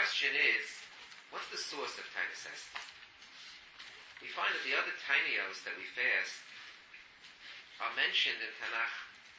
question is, what's the source of Tainus Esther? We find that the other Tainiyos that we fast are mentioned in Tanakh.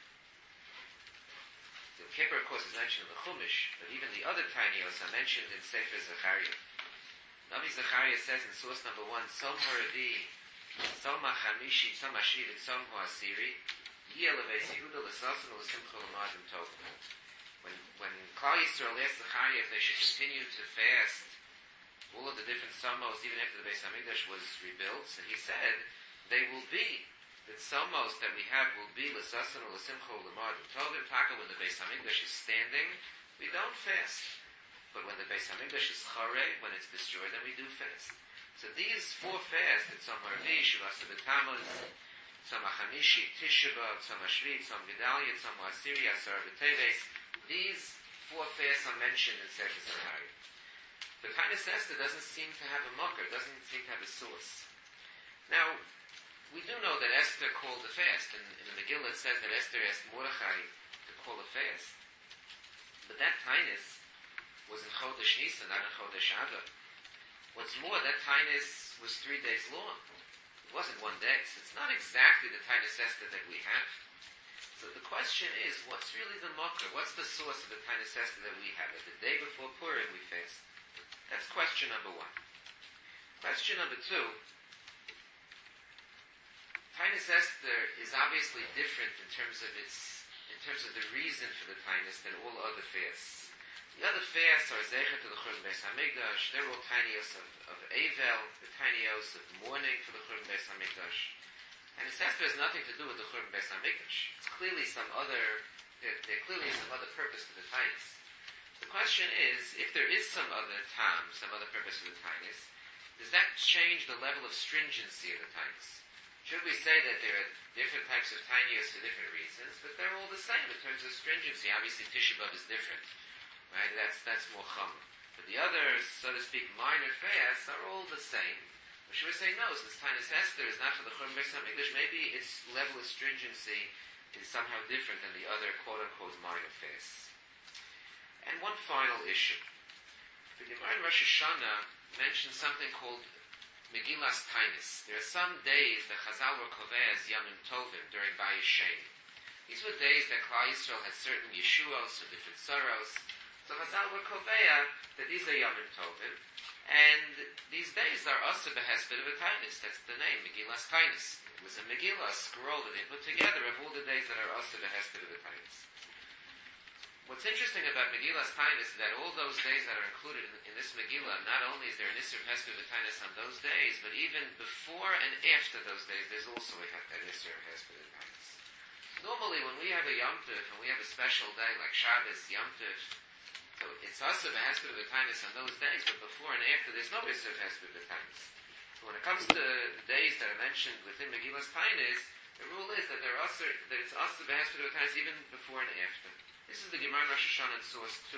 The Kippur, of course, is mentioned in the Chumash, but even the other Tainiyos are mentioned in Sefer Zechariah. Navi Zechariah says in source number 1, Som Haravi, Som HaChamishi, Som HaShiv, and Som HaAsiri, Yeh Leveis Yehuda L'Sasan L'Simcha L'Madim Tov. When Klal Yisrael asked Zechariah if they should continue to fast all of the different Somos, even after the Beis HaMikdash was rebuilt, so he said, they will be, the Somos that we have will be L'Sasan L'Simcha L'Madim Tov. Taka, when the Beis HaMikdash is standing, we don't fast. But when the Beis HaMikdash is Charei, when it's destroyed, then we do fast. So these 4 fasts, it's Som Haravi, Shavasa B'Tamuz, Som HaChamishi, Tisha B'Av, Som HaShvi, Som Gedalia, Som HaAsiri, Asar B'Teves, these 4 fasts are mentioned in Sefer Zechariah. But Tainus Esther doesn't seem to have a mucker, doesn't seem to have a source. Now, we do know that Esther called a fast, and in the Megillah it says that Esther asked Mordechai to call a fast. But that Tainus was in Chodesh Nisan, not in Chodesh Adar. What's more, that Tainus was 3 days long. It wasn't 1 day, so it's not exactly the Tainus Esther that we have. So the question is, what's really the mucker? What's the source of the Tainus Esther that we have? That the day before Purim we fast? That's question number 1. Question number 2. Tainus Esther is obviously different in terms of the reason for the Tainus than all other fasts. The other fasts are Zecher to the Churban Beis HaMikdash. They're all Tainiyos of Eivel, the Tainiyos of mourning for the Churban Beis HaMikdash. And Tainus Esther has nothing to do with the Churban Beis HaMikdash. It's clearly there clearly is some other purpose to the Tainus. The question is, if there is some other tam, some other purpose to the Tainus, does that change the level of stringency of the Tainus? Should we say that there are different types of Tainiyos for different reasons, but they're all the same in terms of stringency? Obviously, Tisha B'Av is different. Right? That's more common. But the other, so to speak, minor fasts are all the same. Or should we say no, since Tainus Esther is not for the Churban Beis HaMikdash, maybe its level of stringency is somehow different than the other quote-unquote minor fasts. And one final issue. The Gemara in Rosh Hashanah mentions something called Megillas Tainus. There are some days that Chazal were kovei as Yamim Tovim during Bayis Sheni. These were days that Klal Yisrael had certain Yeshuos or different sorrows. So Chazal were kovei that these are Yamim Tovim, and these days are Asa Behesped of a Tainus. That's the name, Megillas Tainus. It was a Megillah, a scroll that they put together of all the days that are Asa Behesped of a Tainus. What's interesting about Megillas Tainus is that all those days that are included in this Megillah, not only is there an Isser of Hesped of a Tainus on those days, but even before and after those days, there's also an Isser of Hesped of a Tainus. Normally, when we have a Yom Tov, and we have a special day like Shabbos, Yom Tov, so it's also the Hesped of the Tainus on those days, but before and after, there's no Isser of Hesped of the Tainus. So when it comes to the days that are mentioned within Megillas Tainus, the rule is that that it's also the Hesped of the Tainus even before and after. This is the Gemara in Rosh Hashanah in source 2.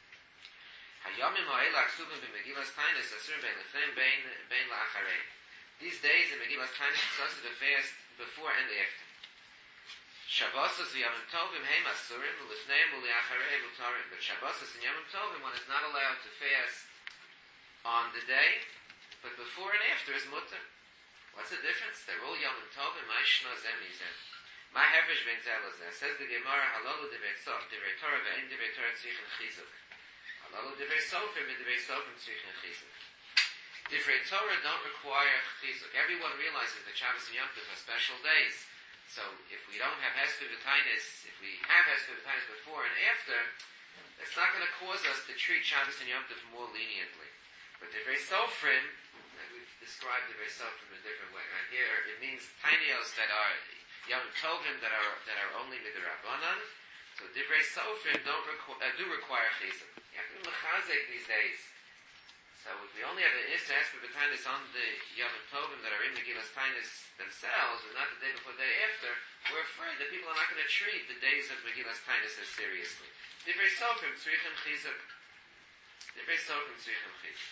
Hayomim ha'ela ksuvim b'Megillas Tainus asur bein lefneim bein la'acharei. These days in Megillas Tainus it's also the fast before and after. Shabbosos v'Yamim Tovim heim asurim u'lefneim u'li'acharei mutarim. But Shabbosos and Yamim Tovim, one is not allowed to fast on the day, but before and after is mutter. What's the difference? They're all Yamim Tovim, ma'ishna zem mizem. My hefesh ben zelazeh. Says the Gemara, halalu divrei Torah ve'en divrei Torah tzrichen chizuk. Halalu divrei sofim divrei sofim tzrichen chizuk. Divrei Torah don't require chizuk. Everyone realizes that Shabbos and Yom Tov are special days. So if we don't have Hesped v'Tainus, if we have Hesped v'Tainus before and after, that's not going to cause us to treat Shabbos and Yom Tov more leniently. But divrei sofrim, we've described divrei sofrim in a different way. Right here, it means Tainiyos that are Yom Tovim that are only midrabanan. So divrei sofrim do require chizuk. You have to be mechazek these days. So if we only have an Isser Hesped v'Tainus on the Yom Tovim that are in Megillas Tainus themselves, and not the day before, the day after, we're afraid that people are not going to treat the days of Megillas Tainus as seriously. Divrei sofrim tzrichen chizuk. Divrei sofrim tzrichen chizuk.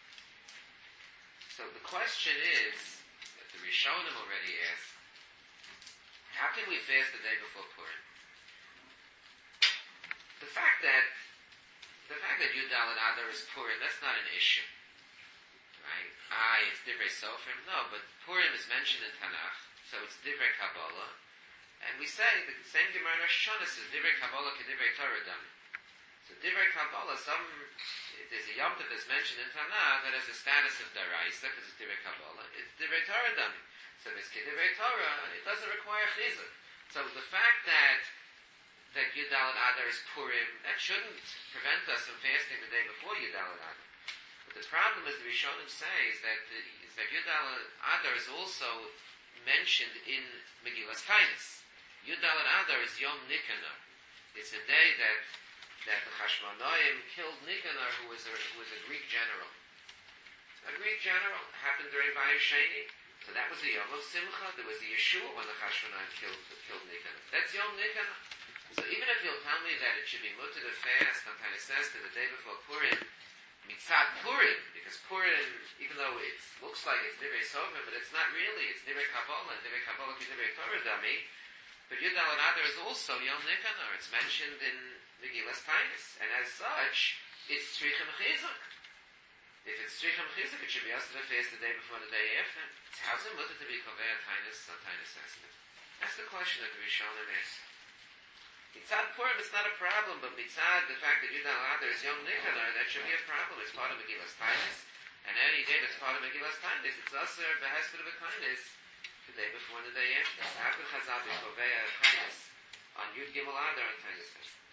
So the question is that the Rishonim already asked, how can we fast the day before Purim? The fact that the fact that Yud Daled Adar is Purim, that's not an issue. Right? It's Divrei Sofrim. No, but Purim is mentioned in Tanakh, so it's Divrei Kabbalah. And we say, the same Gemara in Rosh Hashanah says, Divrei Kabbalah ke Divrei Torah Dami. So Divrei Kabbalah, there's a Yom Tov that's mentioned in Tanakh that has the status of Daraisa, because it's Divrei Kabbalah. It's Divrei Torah Dami. So if it's ke Divrei Torah, it doesn't require Chizuk. So the fact that Yud Daled Adar is Purim, that shouldn't prevent us from fasting the day before Yud Daled Adar. But the problem is the Rishonim say is that Yud Daled Adar is also mentioned in Megillas Taanis. Yud Daled Adar is Yom Nikanor. It's a day that the Chashmonaim killed Nikanor, who was a Greek general. A Greek general happened during Bayis Sheni. So that was the Yom of Simcha. There was the Yeshua when the Chashmonaim killed Nikanor. That's Yom Nikanor. So even if you'll tell me that it should be mutter to fast on Taanis Esther the day before Purim, Mitzad Purim, because Purim, even though it looks like it's Divrei Sofrim, but it's not really. It's Divrei Kabbalah, and Divrei Kabbalah ki Divrei Torah Dami. But Yud Daled Adar is also Yom Nikanor. It's mentioned in Megillas Taanis, and as such, it's Tzrichim Chizuk. If it's Tzrichim Chizuk, it should be us to fast the day before and the day after. How's it mutter to be Kovei Taanis on Taanis Esther? That's the question that the Rishonim asked. Mitzad Purim, it's not a problem, but Mitzad, the fact that Yud Daled Adar is Yom Nikanor, that should be a problem. It's part of Megillas Taanis, and any day that's part of Megillas Taanis, it's also the hesped of a kindness the day before and the day after. How could Chazal be Kovei Taanis on Yud Gimel Adar and Taanis?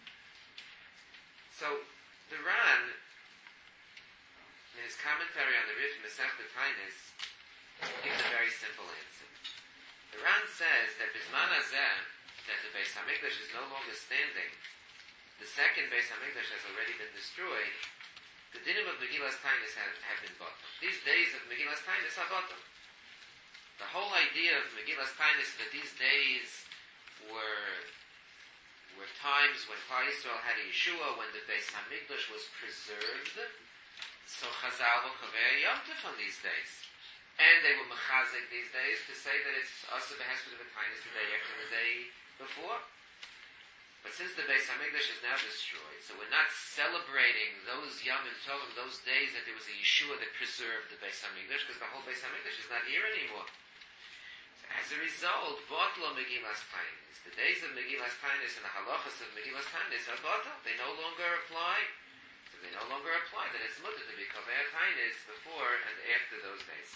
So, the Ran, in his commentary on the Rif Masechta Taanis, gives a very simple answer. The Ran says that Bisman Hazeh, that the Beis HaMikdash is no longer standing, the second Beis HaMikdash has already been destroyed, the dinim of Megillas Taanis have been bottom. These days of Megillas Taanis are bottom. The whole idea of Megillas Taanis that these days were times when Klal Yisrael had a Yeshua, when the Beis HaMikdash was preserved, so Chazal will Kovei Yom Tov on these days. And they were mechazik these days to say that it's also the hesped of a kindness the day after the day before. But since the Beis HaMikdash is now destroyed, so we're not celebrating those Yom Tovim, those days that there was a Yeshua that preserved the Beis HaMikdash, because the whole Beis HaMikdash is not here anymore. So as a result, Botlo Megillas Taanis, the days of Megillas Taanis and the halachas of Megillas Taanis are botlo. They no longer apply. So they no longer apply. Then it's mutter to be Kovei Taanis before and after those days.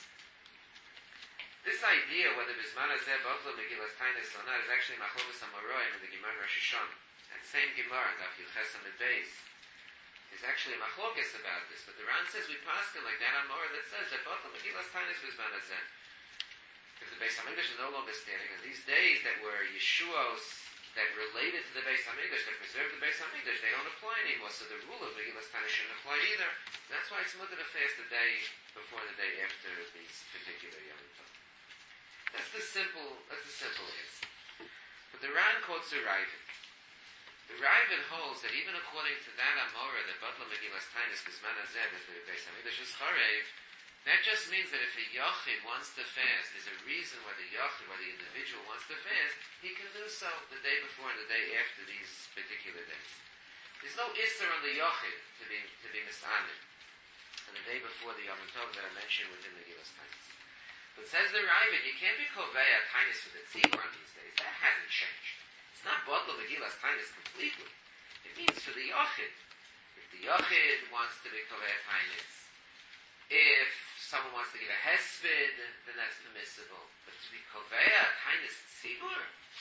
This idea, whether Bisman Hazeh Botlo Megillas Taanis or not, is actually Machlokas HaMaroim in the Gemara Rosh Hashanah. That same Gemara, Daf Yud Ches Amud Beis, is actually Machlokas about this. But the Ran says we pass him like that Amora that says that Botlo Megillas Taanis Bisman Hazeh. If the Beis HaMikdash is no longer standing, and these days that were Yeshuos that related to the Beis HaMikdash, that preserved the Beis HaMikdash, they don't apply anymore. So the rule of Megillas Taanis shouldn't apply either. That's why it's mutter to fast the day before and the day after these particular Yom Tov. That's the simple answer. But the Ran quotes the Ravid. The Ravid holds that even according to that Amora, that Botlo Megillas Taanis Bisman Hazeh, that the Beis HaMikdash is charev, that just means that if a Yochid wants to fast, there's a reason why the Yochid, why the individual wants to fast, he can do so the day before and the day after these particular days. There's no Isser on the Yochid to be misanim on the day before the Yom Tov that I mentioned within Megillas Taanis. But says the Ravid, you can't be Kovei Taanis for the Tzibur on these days. That hasn't changed. It's not Botlo Megillas Taanis completely. It means for the Yochid. If the Yochid wants to be Kovei Taanis, if someone wants to give a hesped, then that's permissible. But to be Kovei Taanis Tzibur?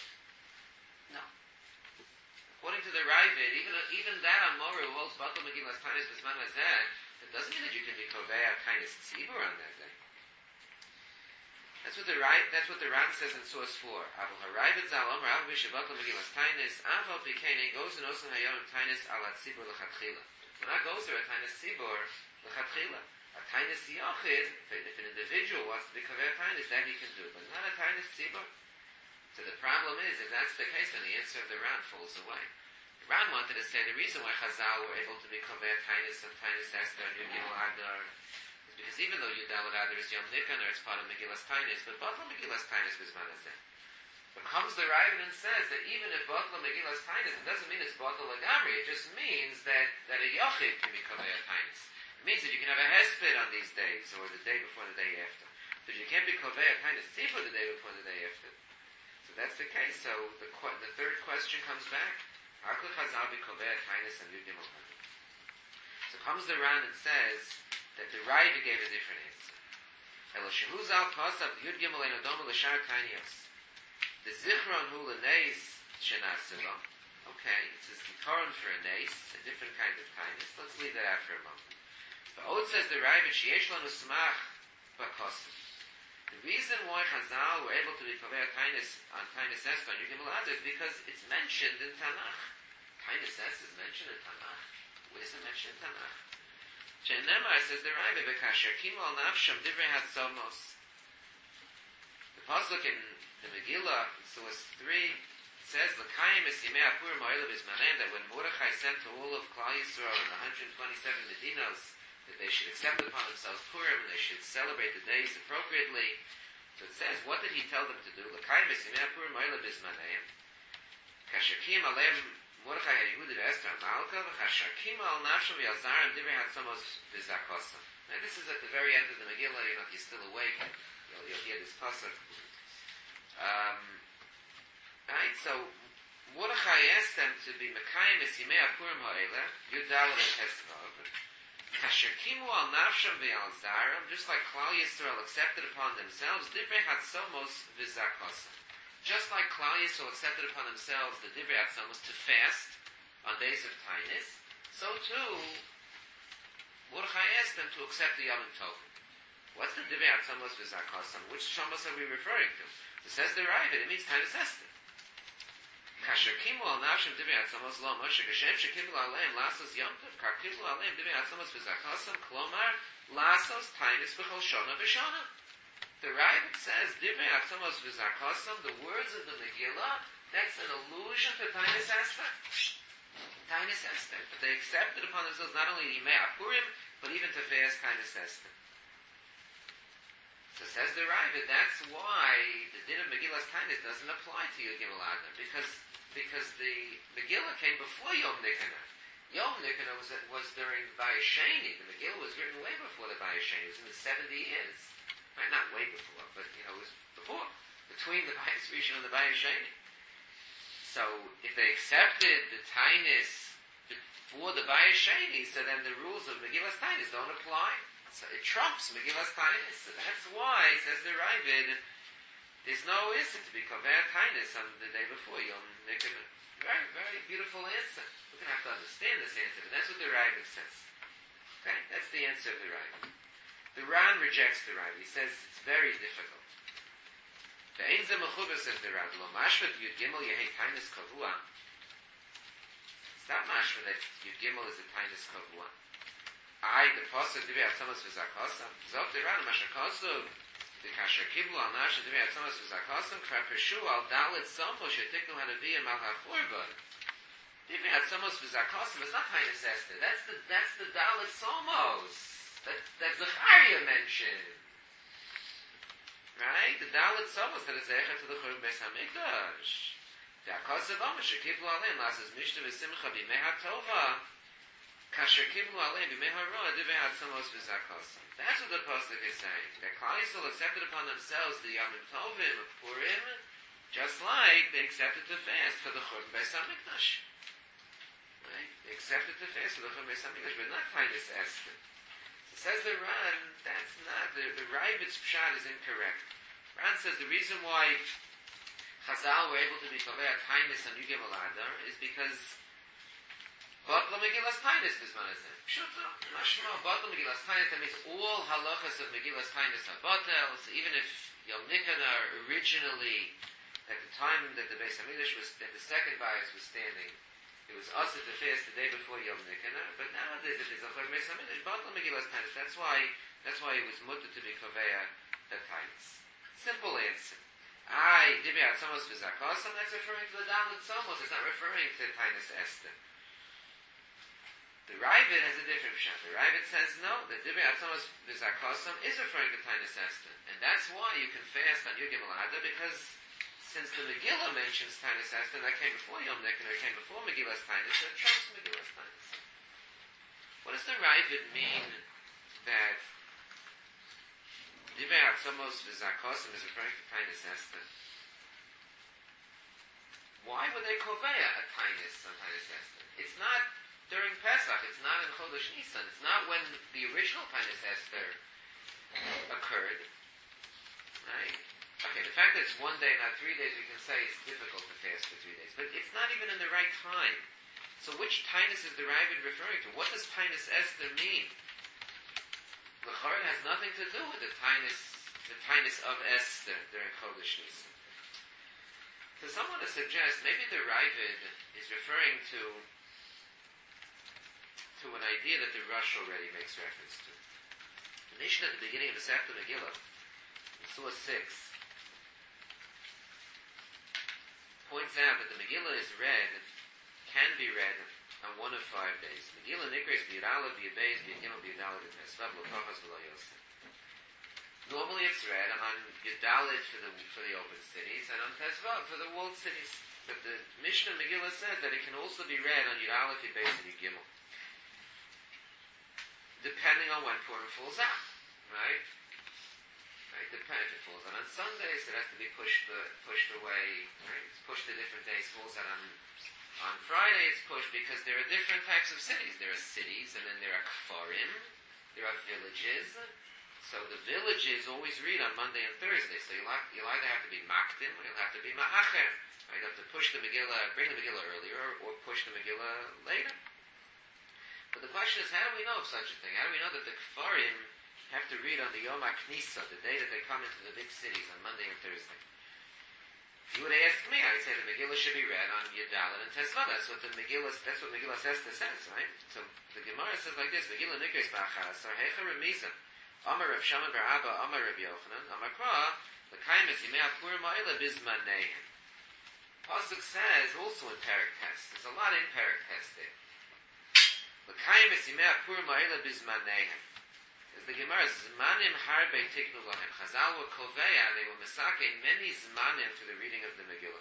No. According to the Ravid, even that Amora who holds Botlo Megillas Taanis Bisman Hazeh, it doesn't mean that you can be Kovei Taanis Tzibur on that day. That's what the Ran says in source 4. Aval haravid zal omer al mishabot Megillas Taanis aval bikein goes and also hayom Taanis ala tzibur lechatchila. When I goes there a Taanis tzibur lechatchila, a Taanis yochid, if an individual wants to be Kovei Taanis, that he can do, but not a Taanis tzibur. So the problem is, if that's the case, then the answer of the Ran falls away. The Ran wanted to say the reason why Chazal were able to be Kovei Taanis and Taanis Esther and Yud Gimel Adar, because even though Yud Daled Adar is Yom Nikanor, it's part of Megillas Taanis, but Botlo Megillas Taanis Bisman Hazeh. But comes the Ravid and says that even if Botla Megillas Tainis, it doesn't mean it's Botla Lagamri, it just means that a Yochid can be Kovea Tainis. It means that you can have a Hesped on these days, or the day before the day after. But you can't be Kovea Tainis Tzibur the day before the day after. So that's the case. So the third question comes back. Arkul Chazal be Kovea Tainis and Yud Gimel Tainis. So comes the Ran and says that the Ravid gave a different answer. Elo Shehuzal Kosav Yud Gimel Enodom L'Shar Tainios. The Zichron hu l'neis shenasila. Okay, it's a zikaron for a neis, a different kind of kindness. Let's leave that out for a moment. The Od says the Ravid sheyesh lanu smach b'kosim. The reason why Chazal were able to be Kovea kindness on kindness est on Yud Gimel Adar is because it's mentioned in Tanakh. Kindness est is mentioned in Tanakh. Where is it mentioned in Tanakh? Shenemar says the Ravid v'kasher kimu al nafsham divrei hatzomos. The pasuk in the Megillah, source 3, says, L'kayim es yimei HaPurim ha'olev bizmanem, that when Mordechai sent to all of Klal Yisrael in the 127 Medinos, that they should accept upon themselves Purim, and they should celebrate the days appropriately. So it says, what did he tell them to do? L'kayim es yimei HaPurim ha'olev bizmanem, kasher kiyim aleim Mordechai ha'Yehudi v'Esther ha'Malka, v'kasher kiyim al nafsham v'yalzarim divrei hatzomos v'zakosam. Now this is at the very end of the Megillah, if you're still awake, you'll hear this pasuk. Right, so Mordechai asked them to be Mekayim es Yimei HaPurim ha'eleh, Yud Daled and Tesvav, Kasher Kimu al Nafsham v'al Zaram, just like Klal Yisrael accepted upon themselves, Divrei Hatzomos v'Zakosam. Just like Klal Yisrael accepted upon themselves the Divrei Hatzomos to fast on days of Tainus, so too Mordechai asked them to accept the Yom Tovim. What's the Divrei Hatzomos v'Zakosam? Which Shomos are we referring to? It says the Ravid, it means Tainus Esther. Kasher kimu al nafshim divrei hatzamos lo Moshe Geshem shekimu aleim lasos Yom Tov kar kimu aleim divrei hatzamos v'zakosam klomar lasos Tainus b'chol shona v'shona. The Ravid says divrei hatzamos v'zakosam, the words of the Megillah, that's an allusion to Tainus Esther. Tainus Esther. But they accepted upon themselves not only Yimei HaPurim, but even to fast Tainus Esther. So says the Ravid, that's why the din of Megillah's Tainus doesn't apply to Yud Gimel Adar, because the Megillah came before Yom Nikanor. Yom Nikanor was during the Bayis Sheni. The Megillah was written way before the Bayis Sheni. It was in the 70 years. Right, not way before, but it was before, between the Bayis Rishon and the Bayis Sheni. So if they accepted the Tainus before the Bayis Sheni, so then the rules of Megillah's Tainus don't apply. So it trumps Megillah's Tainus. So that's why, says the Ravid, there's no issue to be Kovea Tainus on the day before Yom Nikanor. Very, very beautiful answer. We're going to have to understand this answer, but that's what the Ravid says. Okay? That's the answer of the Ravid. The Ran rejects the Ravid. He says it's very difficult. The Ein Zeh Mechuber, says the Ravid, Lo Mashvat Yud Gimel Yehei Tainus Kavua. It's not Mashvat that Yud Gimel is a Tainus Kavua. The Pasuk Divrei Hatzamos v'Zakosam. Zok the Ran Mashakosov. The Kasher Kiblu al Nash Divrei Hatzamos v'Zakosam. Kvar Peshu al Dalet Somo Shetiknu Hanaviyim al HaChurban. Divrei Hatzamos v'Zakosam is not Tainus Esther. That's the Dalet Somos that Zechariah mentioned. Right? The Dalet Somos that is Echa to the Churban Beis HaMikdash. The Akosav Omer Shekiblu Aleim Lasas Mishta v'Simcha B'mei HaTova. Kasher Kiblu Aleim B'mei HaRoah Divrei Hatzamos v'Zakosam. That's what the Pasuk is saying. That Klal Yisrael accepted upon themselves the Yom Tovim of Purim, just like they accepted to fast for the Churban Beis HaMikdash. Right? They accepted to fast for the Churban Beis HaMikdash, but not Tainus Esther. So says the Ran, that's not, the Ravid's Pshat is incorrect. Ran says the reason why Chazal were able to be Kovea Tainus on Yud Gimel Adar is because Batla Megillah's Tainus is one of them. Pshuta, Mashma, Batla Megillah's Tainus, that means all halachas of Megillah's Tainus are batel. So even if Yom Nikanor originally, at the time that the Beis HaMikdash was, that the second bias was standing, it was also to fast the day before Yom Nikanor. But nowadays, if it's a Churban Beis HaMikdash, Batla Megillah's Tainus. That's why it was mutter to be Kovea the Tainus. Simple answer. Divrei Hatzamos v'Zakosam, that's referring to the Dalet Somos. It's not referring to Tainus Esther. The Ravid has a different pshat. The Ravid says no, that Divrei Hatzamos v'Zakosam is referring to Tainus Esther. And that's why you can fast on Yud Gimel Adar, because since the Megillah mentions Tainus Esther, that came before Yom Nikan, or came before Megillah's Tainus, that trumps Megillah's Tainus. What does the Ravid mean that Divrei Atzamos v'Zakosim is referring to Tainus Esther? Why would they koveya a Tainus on Tainus Esther? It's not during Pesach, it's not in Chodesh Nisan, it's not when the original Tainus Esther occurred. Right? Okay, the fact that it's 1 day, not 3 days, we can say it's difficult to fast for 3 days. But it's not even in the right time. So which Tainus is the Ravid referring to? What does Tainus Esther mean? L'chorah has nothing to do with the Tainus of Esther during Chodesh Nisan. So someone to suggest, maybe the Ravid is referring to an idea that the Rush already makes reference to. The Mishnah at the beginning of the Sefta Megillah, in Surah 6, points out that the Megillah is read, can be read on one of 5 days. Megillah Nikres b'Yud Aleph b'Yud Beis b'Yud Gimel b'Yud Dalet b'Tesvav l'Tochas v'Lo Yosef. Normally it's read on Yud Dalet for the open cities and on Tesvav for the walled cities. But the Mishnah Megillah says that it can also be read on Yud Aleph, Yud Beis, and Yud Gimel, depending on when Purim falls out, right? Right? If it falls out on Sundays, it has to be pushed away. Right? It's pushed to different days. Falls out on Friday, it's pushed because there are different types of cities. There are cities, and then there are kfarim. There are villages. So the villages always read on Monday and Thursday. So you'll either have to be makdim or you'll have to be ma'acher. Right? You have to push the Megillah, bring the Megillah earlier, or push the Megillah later. But the question is, how do we know of such a thing? How do we know that the kfarim have to read on the Yom HaKnisa, the day that they come into the big cities on Monday and Thursday? If you would ask me, I'd say the Megillah should be read on Yud Dalet and Tesvav. That's what Megillah says, right? So the Gemara says like this: Megillah Nikres b'Achas Hecha Remizah Amar Rav Shammai bar Abba Amar Rav Yochanan Amar Kra L'Kaim Es Yimei HaPurim Ha'ila Bizmaneihem. Pasuk says also in Perek Tes. There's a lot in Perek Tes there. L'Kaim Es Yimei HaPurim Ha'ila Bizmaneihem. As the Gemara says, Zmanim Harbe Tiknu Lahem. Chazal were koveya, they were mesake many zmanim for the reading of the Megillah.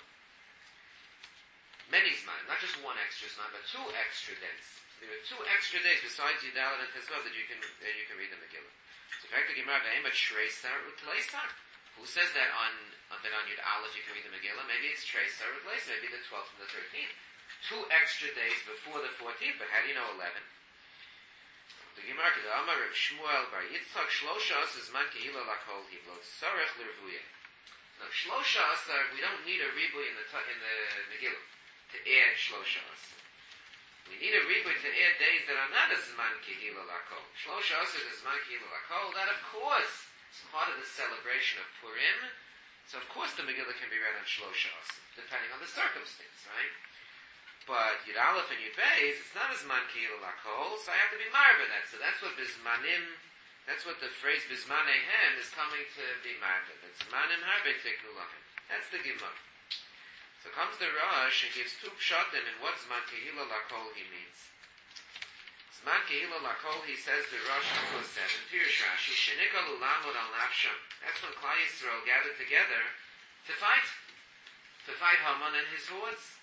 Many zmanim, not just one extra zman, but 2 extra days. There are 2 extra days besides Yud Dalet and Tesvav that you can read the Megillah. So in fact, the Gemara V'Emet Shreisar Utleisar. Who says that on Yud Aleph you can read the Megillah? Maybe it's Shreisar Utleisar, maybe the 12th and the 13th. 2 extra days before the 14th, but how do you know 11? The Gemara could Amar Rav Shmuel bar Yitzchak Shlosha Asar Zman Kehila Lakol Hivlo Tzarech L'Rvuya. Now Shlosha Asar, we don't need a ribuy in the Megillah to add Shlosha Asar. We need a ribuy to add days that are not a Zman Kehila Lakol. Shlosha Asar is Zman Kehila Lakol. That of course is part of the celebration of Purim. So of course the Megillah can be read on Shlosha Asar, depending on the circumstance, right? But Yud Aleph and Yud Beis, it's not as man kehila lakol, so I have to be marva that. So that's what bismanim, that's what the phrase bismanehem is coming to be marva. That's zmanim harbe tiknu lachem. That's the Gemara. So comes the Rosh and gives 2 pshatim in what zman kehila lakol he means. Zman kehila lakol, he says the Rosh in 7, Pirush Rashi, shenikalu lamud al nafsham. That's when Klal Yisrael gathered together to fight Haman and his hordes.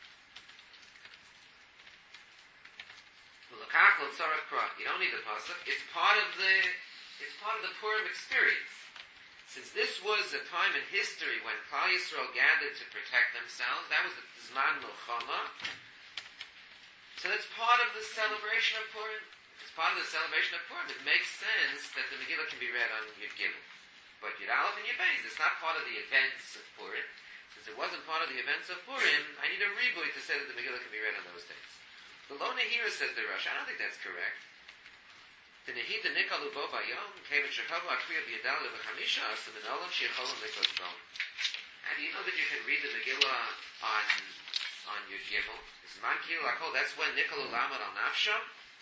You don't need the pasuk. It's part of the Purim experience. Since this was a time in history when Klal Yisrael gathered to protect themselves, that was the Zman Milchama. So that's part of the celebration of Purim. If it's part of the celebration of Purim, it makes sense that the Megillah can be read on Yud Gimel. But Yud Aleph and Yud Beis, it's not part of the events of Purim. Since it wasn't part of the events of Purim, I need a ribuy to say that the Megillah can be read on those days. The Lo Nehira says the Rosh. I don't think that's correct. The Nehida Nikalu Bo Bayom came in Shechava Akriya B'Yadal V'Chamisha Asim in Olam Sheicholom Nikos Bom. How do you know that you can read the Megillah on Yud Gimel? Zman Kehila Lakol. That's when Nikalu Lamad Al Nafsha.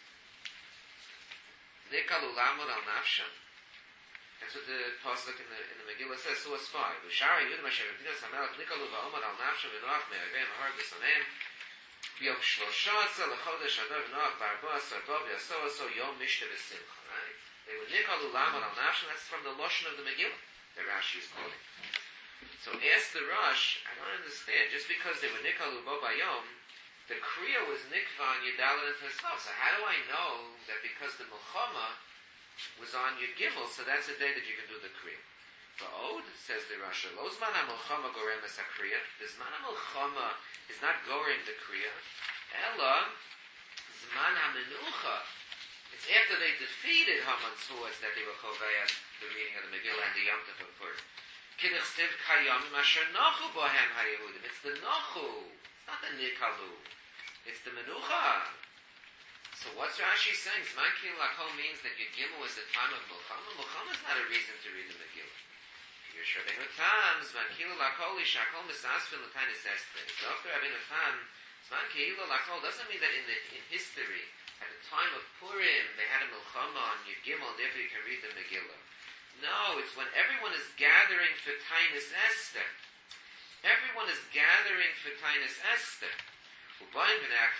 Nikalu Lamad Al Nafsha. That's what the pasuk in the Megillah says. So it's 5. V'Shara Yudam Asher V'Dinas HaMelech Nikalu V'Omad Al Nafsha V'Noach Me'avim Ahar B'Samem. Yom Shloshasa L'Chodesh Adar V'Noach Barba Sarba V'Yasoaso Yom Mishta V'Simcha. Right? They were Nikalu Lamad Al Nafsha. That's from the Lashon of the Megillah that Rashi is quoting. So ask the Rosh, I don't understand, just because they were Nikalu Bo Bayom, the Kriya was Nikva on Yudalad and Tesvav. So how do I know that because the Milchama was on Yud Gimel, so that's the day that you can do the Kriya? Va'od, says the Rosh, Lo Zman HaMilchama Gorem Es HaKriya. The Zman HaMilchama is not Gorem the Kriya. Ella, Zman HaMenucha. It's after they defeated Haman's hordes that they were Chovei the reading of the Megillah and the Yom Tov of Purim. Kidduch Siv Kayam Asher Nochu Bohem HaYehudim. It's the Nochu. It's not the Nikalu. It's the Menucha. So what's Rashi saying? Zman Kil Lakol means that Yud Gimel is the time of Milchama. Milchama is not a reason to read the Megillah. Yesh Rabbeinu Tam, Zman Kil Lakol Ishakol Misasvin L'Tainis Esther. Dr. Rabbeinu Tam, Zman Kil Lakol doesn't mean that in history, at the time of Purim, they had a Milchama on Yud Gimel, and therefore you can read the Megillah. No, it's when everyone is gathering for Tainis Esther. Everyone is gathering for Tainis Esther. That's when the Bnei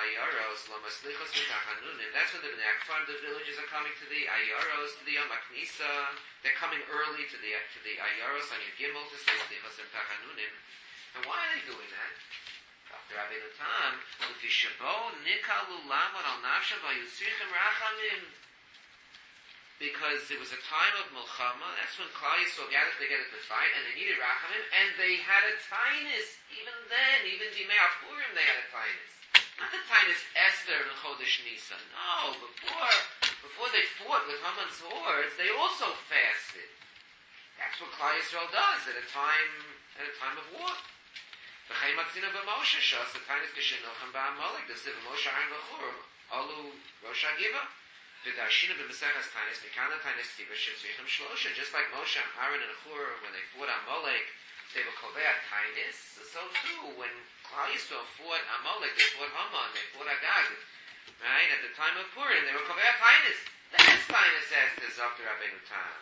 Akfarim, the villages, are coming to the Ayaros, to the Yom HaKnisa. They're coming early to the Ayaros on Yud Gimel to say Slichos and Tachanunim. And why are they doing that? Dr. Rabbeinu Tam, Ufi Shabo Nikalu Lamar Al Nafsha Vayusrichem Rachamim. Because it was a time of Milchama, that's when Klal Yisrael gathered together to fight, and they needed Rachamim, and they had a Tainus. Even then, even Bimei HaPurim, they had a Tainus. Not the Tainus Esther and Chodesh Nisan. No, before they fought with Haman's hordes, they also fasted. That's what Klal Yisrael does at a time of war. V'chein Matzina b'Moshe Shas, the Tainus Geshenochem ba'Amalek, the Siv Moshe Ayin V'chur, Alu Rosh HaGiva. Just like Moshe and Aaron and Hur, when they fought Amalek, they were Kovei Tainis. So too, when Klal Yisrael fought Amalek, they fought Haman, they fought Agag. Right? At the time of Purim, they were Kovei Tainis. That's Tainis as the Dr. Rabbeinu Tam.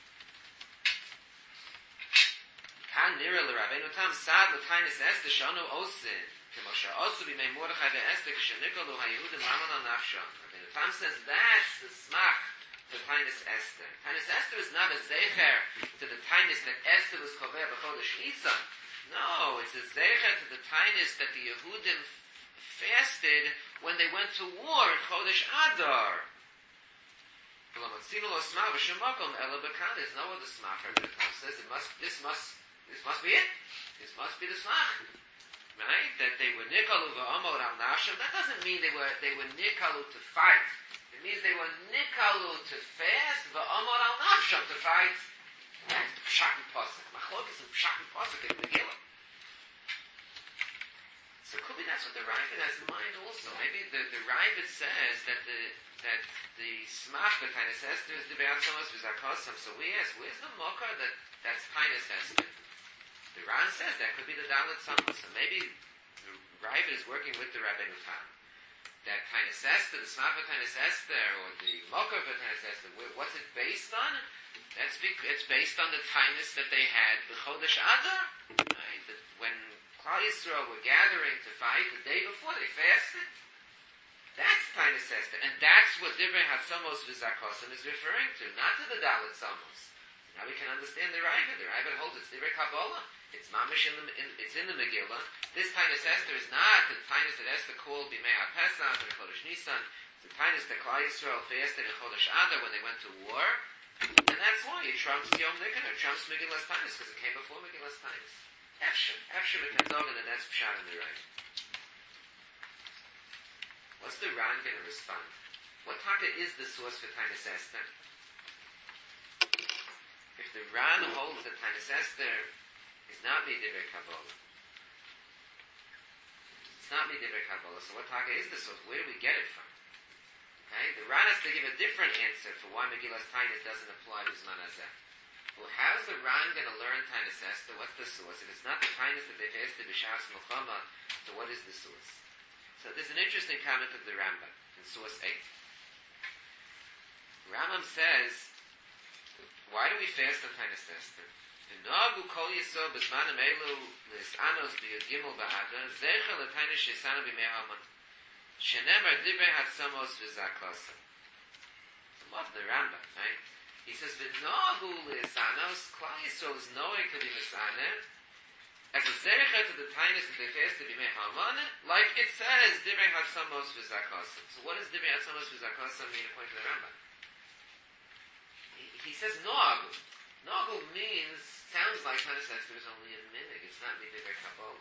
Kan nira l'Rabbeinu Tam sad l'Tainis es the Shanu Osin. K'moshe Osu b'mei Mordechai ve'Esther k'shenikalu ha'Yehudim Laman al Nafsham. Tam says that's the smach for Tainis Esther. Tainis Esther is not a zecher to the Tainis that Esther was choveh b'chodesh Nisan. No, it's a zecher to the Tainis that the Yehudim fasted when they went to war in Chodesh Adar. There's no other smach. Tam says this must be it. This must be the smach. Right? That they were nikalu v'amor al nafsham. That doesn't mean they were nikalu to fight. It means they were nikalu to fast v'amor al nafsham to fight. That's pshat and pasuk. Machlokes and pshat and pasuk in Megillah. So could be that's what the Ravid has in mind also. Maybe the Ravid says that the smach that Tainis Esther is the be'atzamos v'zakosam. So we ask, where's the mocker that's Tainis Esther? The Ran says that could be the Dalet Samos. So maybe the Ravid is working with the Rabbeinu Tam. That Tainis Esther, the Smach of Tainis Esther, or the Mokar of Tainis Esther, what's it based on? It's based on the Tainis that they had, the Chodesh Adar. Right? When Klal Yisrael were gathering to fight the day before, they fasted. That's Tainis Esther. And that's what Divrei HaTzamos V'Zakosim is referring to, not to the Dalet Samos. Now we can understand the Ravid. The Ravid holds it's Divrei Kabbalah. It's mamish it's in the Megillah. This Tainis Esther is not the Tainis that Esther called Bimei HaPesach and Chodesh Nisan. It's the Tainis that Klal Yisrael fasted in Chodesh Adar when they went to war. And that's why it trumps Yom Nikan, it trumps Megillah's Tainis, because it came before Megillah's Tainis. After we can talk that that's Pshat in the right. What's the Ran going to respond? What Taka is the source for Tainis Esther? If the Ran holds that Tainis Esther is not Midivrei Kabbalah. It's not Midivrei Kabbalah. So what Taka is this? Where do we get it from? Okay, the Ran has to give a different answer for why Megillah's Tainis doesn't apply to Zman Hazeh. Well, how's the Ran going to learn Tainis Esther? What's the source? If it's not the Tainis that they fasted b'Shas Milchama, so what is the source? So there's an interesting comment of the Rambam in source 8. Rambam says, why do we fast on Tainis Esther? V'nogu kol yisod b'zmanim elu l'is'anos b'yud gimel ba'adar zecher l'tainis shesanu b'mei Haman shenemar divrei hatzamos v'zakosa. I love the Rambam, right? He says, "V'nogu lisanos." Klal Yisrael is knowing to be misaner as a zericha to the tainus that they fast to be mehaman, like it says, "Divrei hatzamos v'zakasim." So, what does "Divrei hatzamos v'zakasim" mean according to the Rambam? He says, "Nogu." Nogu means sounds like tainus esther is only a minig. It's not midivrei Kabbalah.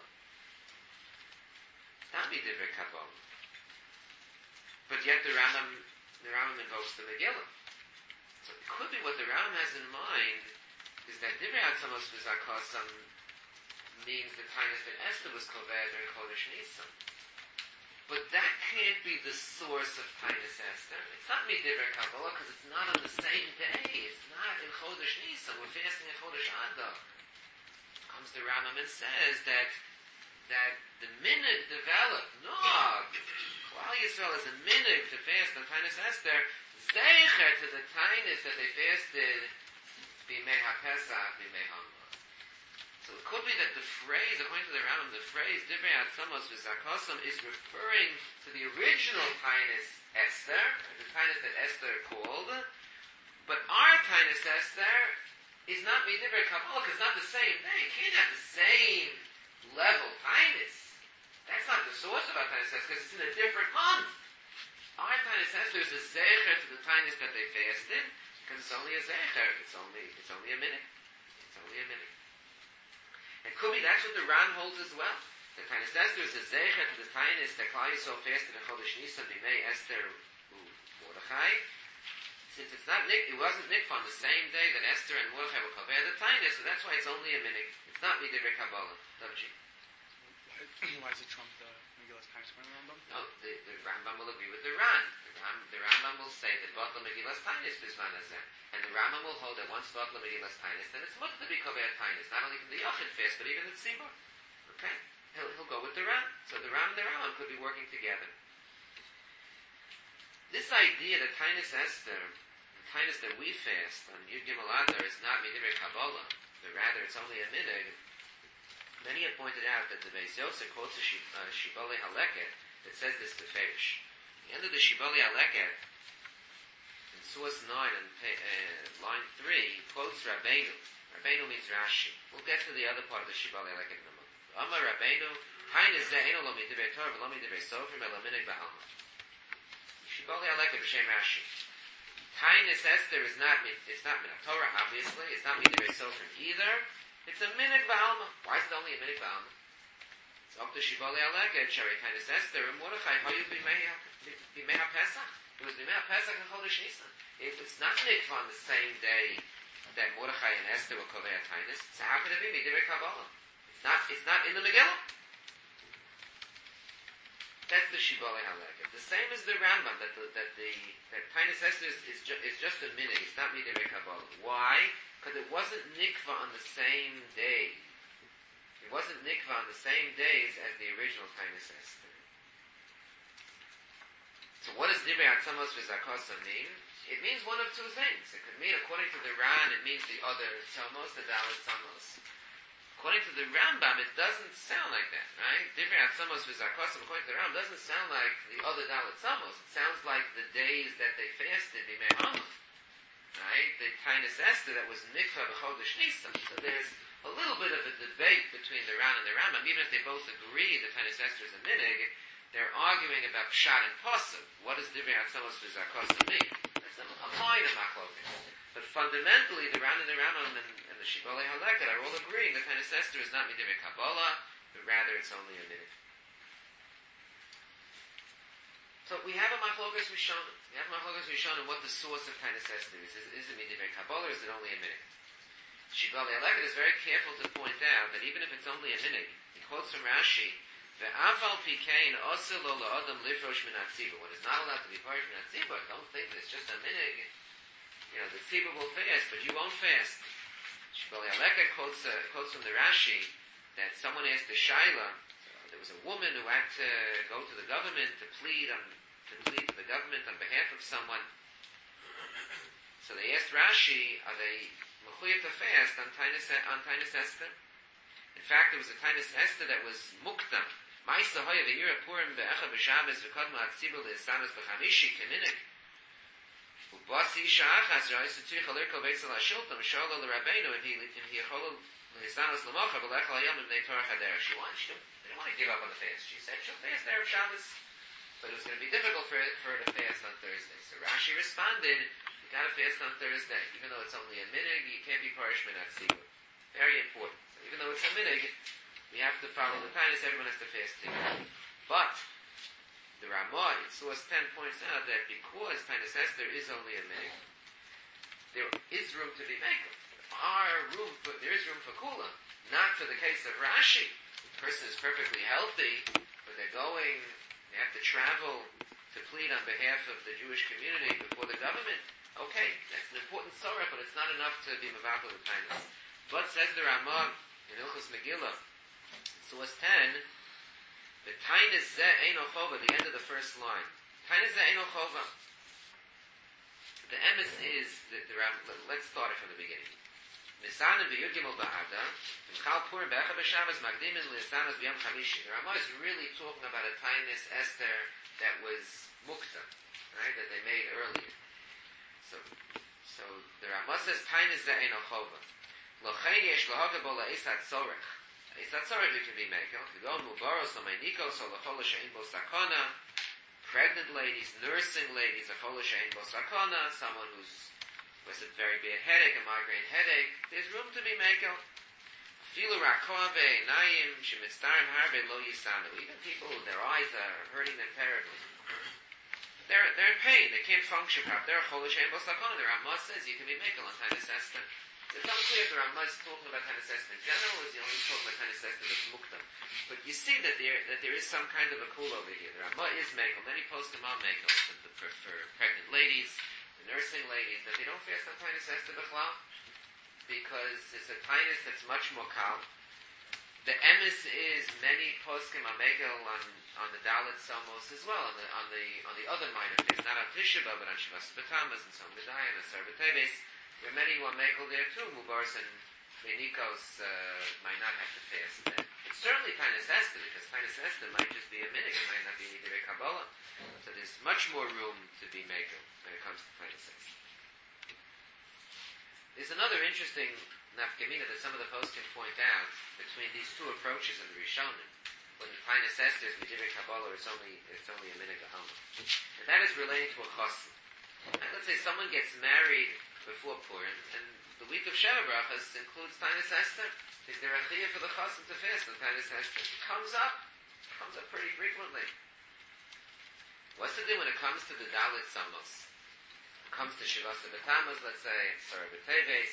It's not midivrei Kabbalah. But yet the Rambam invokes the Megillah. So it could be what the Rambam has in mind is that Divrei Hatzamos V'Zakosam means the tainus that Esther was koveh during Chodesh Nisan. But that can't be the source of tainus Esther. It's not Midivrei Kabbalah because it's not on the same day. It's not in Chodesh Nisan. We're fasting in Chodesh Adar. Comes the Rambam and says that the minhag developed. No, Klal Yisrael is a minhag to fast on tainus Esther. Zeicher to the tainus that they fasted b'mei HaPesach, b'mei Hamah. So it could be that the phrase, according to the Rambam, the phrase Divrei Hatzamos V'Zakosam is referring to the original tainus Esther, the tainus that Esther called, but our tainus Esther is not Midivrei Kabbalah because it's not the same thing. It can't have the same level tainus. That's not the source of our tainus Esther because it's in a different month. Our tainus Esther is a zecher to the tainus that they fasted, because it's only a zecher. It's only a minute. It's only a minute. It could be that's what the Ran holds as well. The tainus Esther is a zecher to the tainus that Klal Yisrael fasted in Chodesh Nisan b'mei Esther Mordechai. Since it wasn't nikva on the same day that Esther and Mordechai were koveh the tainus, so that's why it's only a minute. It's not midivrei Kabbalah. Why does it trump the Megillah's tainus from the Rambam? No, the Rambam will agree with the Ran. The Rambam will say that Batla Megillah's tainus bizman hazeh, and the Rambam will hold that once Batla Megillah's tainus, then it's much to be koveh tainus, not only from the Yochid fast, but even the Tzibur. Okay, he'll go with the Ran. So the Ran and the Rambam could be working together. This idea that tainus Esther, the tainus that we fast on Yud Gimel Adar, is not midivrei Kabbalah, but rather it's only a minhag. Many have pointed out that the Beis Yosef quotes a Shibbolei Haleket that says this beferish. The end of the Shibbolei Haleket, in source 9 and line 3, quotes Rabbeinu. Rabbeinu means Rashi. We'll get to the other part of the Shibbolei Haleket in a moment. Amar Rabbeinu, Tainus ze eino lo midivrei Torah v'lo midivrei Sofrim elo minhag ba'alma. Shibbolei Haleket b'shem Rashi. Tainus Esther is not Minat Torah, obviously. It's not midivrei Sofrim either. It's a minhag b'alma. Why is it only a minhag b'alma? It's up to Shibbolei Haleket, Shari tainus Esther, and Mordechai, how you b'mei HaPesach? It was b'mei HaPesach and Chodesh Nisan. If it's not nikva on the same day that Mordechai and Esther were kovei tainus, so how can it be midivrei Kabbalah? It's not in the Megillah. That's the Shibbolei Haleket. The same as the Rambam, that tainus Esther is just a minhag. It's not midivrei Kabbalah. Why? Because it wasn't nikva on the same day. It wasn't nikva on the same days as the original tainus Esther. So what does Divrei Hatzamos V'Zakosam mean? It means one of two things. It could mean, according to the Ran, it means the other Tzamos, the Dalet Tzamos. According to the Rambam, it doesn't sound like that, right? Divrei Hatzamos V'Zakosam, according to the Rambam, doesn't sound like the other Dalet Tzamos. It sounds like the days that they fasted, b'mei Hamah. Right? The tainus Esther that was nikva b'chodesh Nisan. So there's a little bit of a debate between the Ran and the Rambam. Even if they both agree that tainus Esther is a minhag, they're arguing about pshat and pasuk. What does Divrei Hatzamos V'Zakosam mean? There's a minor machlokas. But fundamentally, the Ran and the Rambam and the Shibbolei Haleket are all agreeing that tainus Esther is not midivrei Kabbalah, but rather it's only a minhag. So we have a machlokas Rishonim. We have a machlokas Rishonim what the source of tainus Esther is. Is it midivrei Kabbalah or is it only a minhag? Shibbolei Haleket is very careful to point out that even if it's only a minhag, he quotes from Rashi, "Ve'afal pikein osel lo la'adam lifrosh min hatzibur." What is not allowed to be parish min hatzibur, don't think that it's just a minhag. The tzibur will fast, but you won't fast. Shibbolei Haleket quotes from the Rashi that someone asked the Shaila. There was a woman who had to go to the government to plead to the government on behalf of someone. So they asked Rashi, are they mechuyev to fast on tainus Esther? In fact, there was a tainus Esther that was muktam. Ma'isa hoya v'yira purim be'echa b'shabbos v'kodma hatzibur le'esanos b'chamishi k'minhag. Ubasi shachas reis to chalerko beisel hashiltam shalo l'Rabbeinu if he yachol l'hisanos l'mocha v'lech l'yom b'nei Torah chader. She didn't want to give up on the fast. She said she'll fast Erev Shabbos, but it was going to be difficult for her to fast on Thursday. So Rashi responded, you got to fast on Thursday, even though it's only a minig. You can't be parish minat tzibur. Very important. So even though it's a minig, we have to follow the tainus. Everyone has to fast together. But the Ramah in source 10 points out that because Tainus Esther is only a minig, there is room to be makel. There is room for kula, not for the case of Rashi. The person is perfectly healthy, but they have to travel to plead on behalf of the Jewish community before the government. Okay, that's an important sorah, but it's not enough to be mevatel the tainus. But says the Ramah in Ilchus Megillah, source 10, the tainus ze eino chova, the end of the first line. Tainus ze eino chova. The emes is let's start it from the beginning. Nisanim b'yud gimel ba'ada, v'chal purim b'echa b'shabbos magdimin l'nisanos b'yom chamishi. The Ramah is really talking about a tainus Esther that was mukta, right? That they made earlier. So the Ramah says tainus ze eino chova. Lochein yesh lahaga bo la'isat tzorech. Isat tzorech you can be makel. K'gon mubaros l'meinikos o l'chol she'in bo sakona. Pregnant ladies, nursing ladies, a chol she'in bo sakona. Someone who's with a very bad headache, a migraine headache. There's room to be makel. Filu rakove nayim shemitztarim harbe lo yisanu. Even people who their eyes are hurting them terribly. They're in pain. They can't function properly. They're a chol she'in bo sakona. The Ramah says you can be makel on Tainus Esther. It's unclear if the Ramah is talking about Tainus Esther in general, or is he only talking about Tainus Esther that's mukta. But you see that there is some kind of a cool over here. The Ramah is makel. Many poskim are makel for pregnant ladies, the nursing ladies, that they don't fast on Tainus Esther b'chlal, because it's a tainus that's much more calm. The emes is many poskim are makel on the Dalit Somos as well, on the other minor days, not on Tisha B'Av, but on Shivas B'Tamas and Tzom Gedai and Asar B'Teves. There are many who are makel there too. Mubars and Menikos might not have to fast then. It's certainly Tainus Esther, because Tainus Esther might just be a minig, it might not be Nidrei Kabbalah. So there's much more room to be makel when it comes to Tainus Esther. There's another interesting nafkamina that some of the posts can point out between these two approaches of the Rishonim. When the Tainus Esther is Nidrei Kabbalah, it's only a minig Alma. And that is relating to a chassid. And let's say someone gets married before Purim, and the week of Sheva Brachas includes Tainus Esther. Is there a chiyah for the chassid to fast on Tainus Esther? It comes up pretty frequently. What's to do when it comes to the Dalit Samos? It comes to Shivas B'Tamas, let's say, Sarah B'Teves.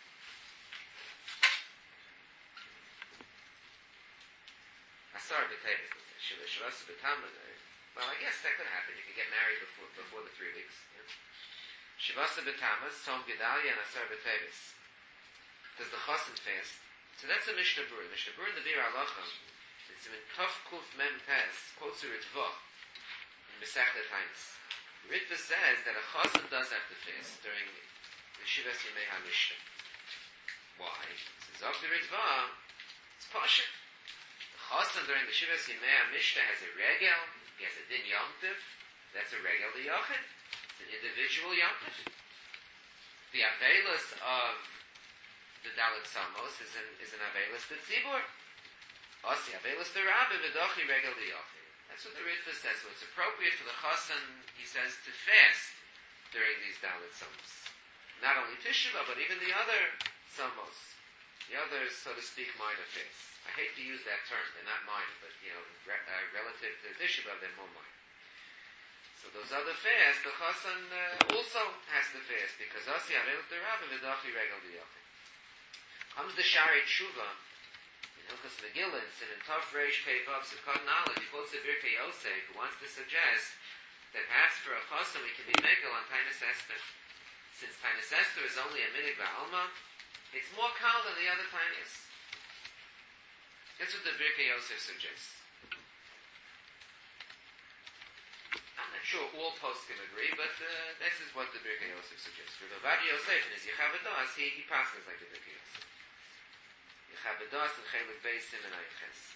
Asar B'Teves, let's say, Shivas B'Tamas. Well, I guess that could happen. You could get married before the 3 weeks. Yeah? Shivasa B'Tamas, Tzom Gedalia, and Asar B'Teves. Does the chassid fast? So that's a Mishnah Berurah. Mishnah Berurah in the Bir Halacha, it's in Kaf Kuf Mem Tes, quotes a Ritva in Masechta Tainus. The Ritva says that a chassid does have to fast during the Shivas Yemei HaMishnah. Why? It says, of the Ritva, it's Pasha. The chassid during the Shivas Yemei HaMishnah has a regel, he has a din yomtiv, that's a regel the Yochid. An individual yomtiv. The avelis of the Dalit Samos is an avelis to tzibur. Osi avelis to Rabbi v'dochi regel liyochid. That's what the Ritva says. So it's appropriate for the chassan, he says, to fast during these Dalit Samos. Not only Tisha B'Av, but even the other Samos. The other, so to speak, minor fasts. I hate to use that term. They're not minor, but, relative to Tisha B'Av, they're more minor. So those other fasts, the chassan also has to fast, because Asi Avel Rabbi v'Dachi Regel D'Yochid. Comes the Shari Tshuva in Hilchos Megillah in Tov Reish Pei Vav Sivkot Naleh. He quotes the Birkei Yosef, who wants to suggest that perhaps for a chassan we can be mekel on Tainus Esther. Since Tainus Esther is only a minig ba'alma, it's more kal than the other Tainus. That's what the Birkei Yosef suggests. I'm not sure all posts can agree, but this is what the Birkei Yosef suggests. For the Vadi Yosef in his Yechavedas, he passes like the Birkei Yosef. Yechavedas and Chelik Beisim and Ayches.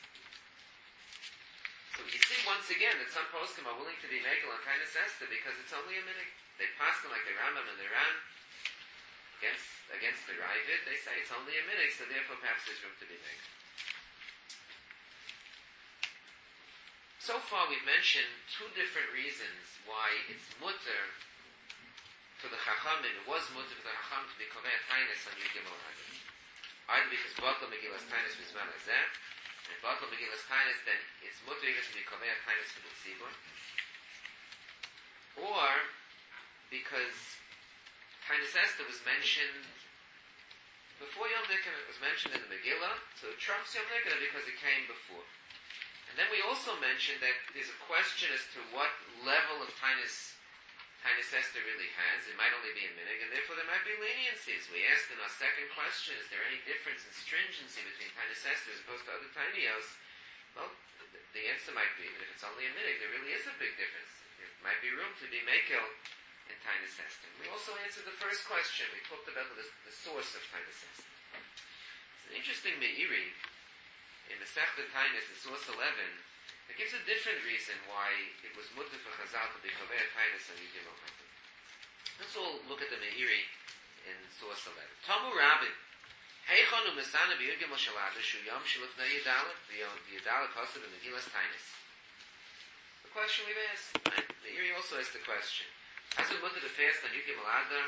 So you see once again that some poskim are willing to be mekel on Tainus Esther because it's only a minig. they pass them like the Rambam and the Ran against the Ravid. They say it's only a minute, so therefore perhaps there's room to be made. So far we've mentioned two different reasons why it's mutter for the Chachamim. It was mutter for the Chacham to be Kovei Tainus on Yud Gimel Ravid. Either because Batal Megillas Tainus Bizman Hazeh, and Batal Megillas Tainus, then it's mutter even to be Kovei Tainus for the Tzibur. Or because Tainus Esther was mentioned before Yom Nikan, it was mentioned in the Megillah, so it trumps Yom Nikan because it came before. And then we also mentioned that there's a question as to what level of Tainus Esther really has. It might only be a minig, and therefore there might be leniencies. We asked in our second question, is there any difference in stringency between Tainus Esther as opposed to other Tainios? Well, the answer might be that if it's only a minig, there really is a big difference. There might be room to be Mekel in Tainus Esther. We also answered the first question. We talked about the source of Tainus Esther. It's an interesting Meiri in the Sechta Tainus, in source 11. It gives a different reason why it was mutter for Chazal to be Kovei Tainus on Yud Gimel Ravid. Let's all look at the Meiri in source 11. Tamu Rabin. Heichon u'mesana b'Yud Gimel Shalabish shu yom shelifnei Yudalet v'Yudalet hosed b'Megillas Tainus. The question we've asked. Right? Meiri also asked the question. Has it mutter to fast on Yud Gimel Adar?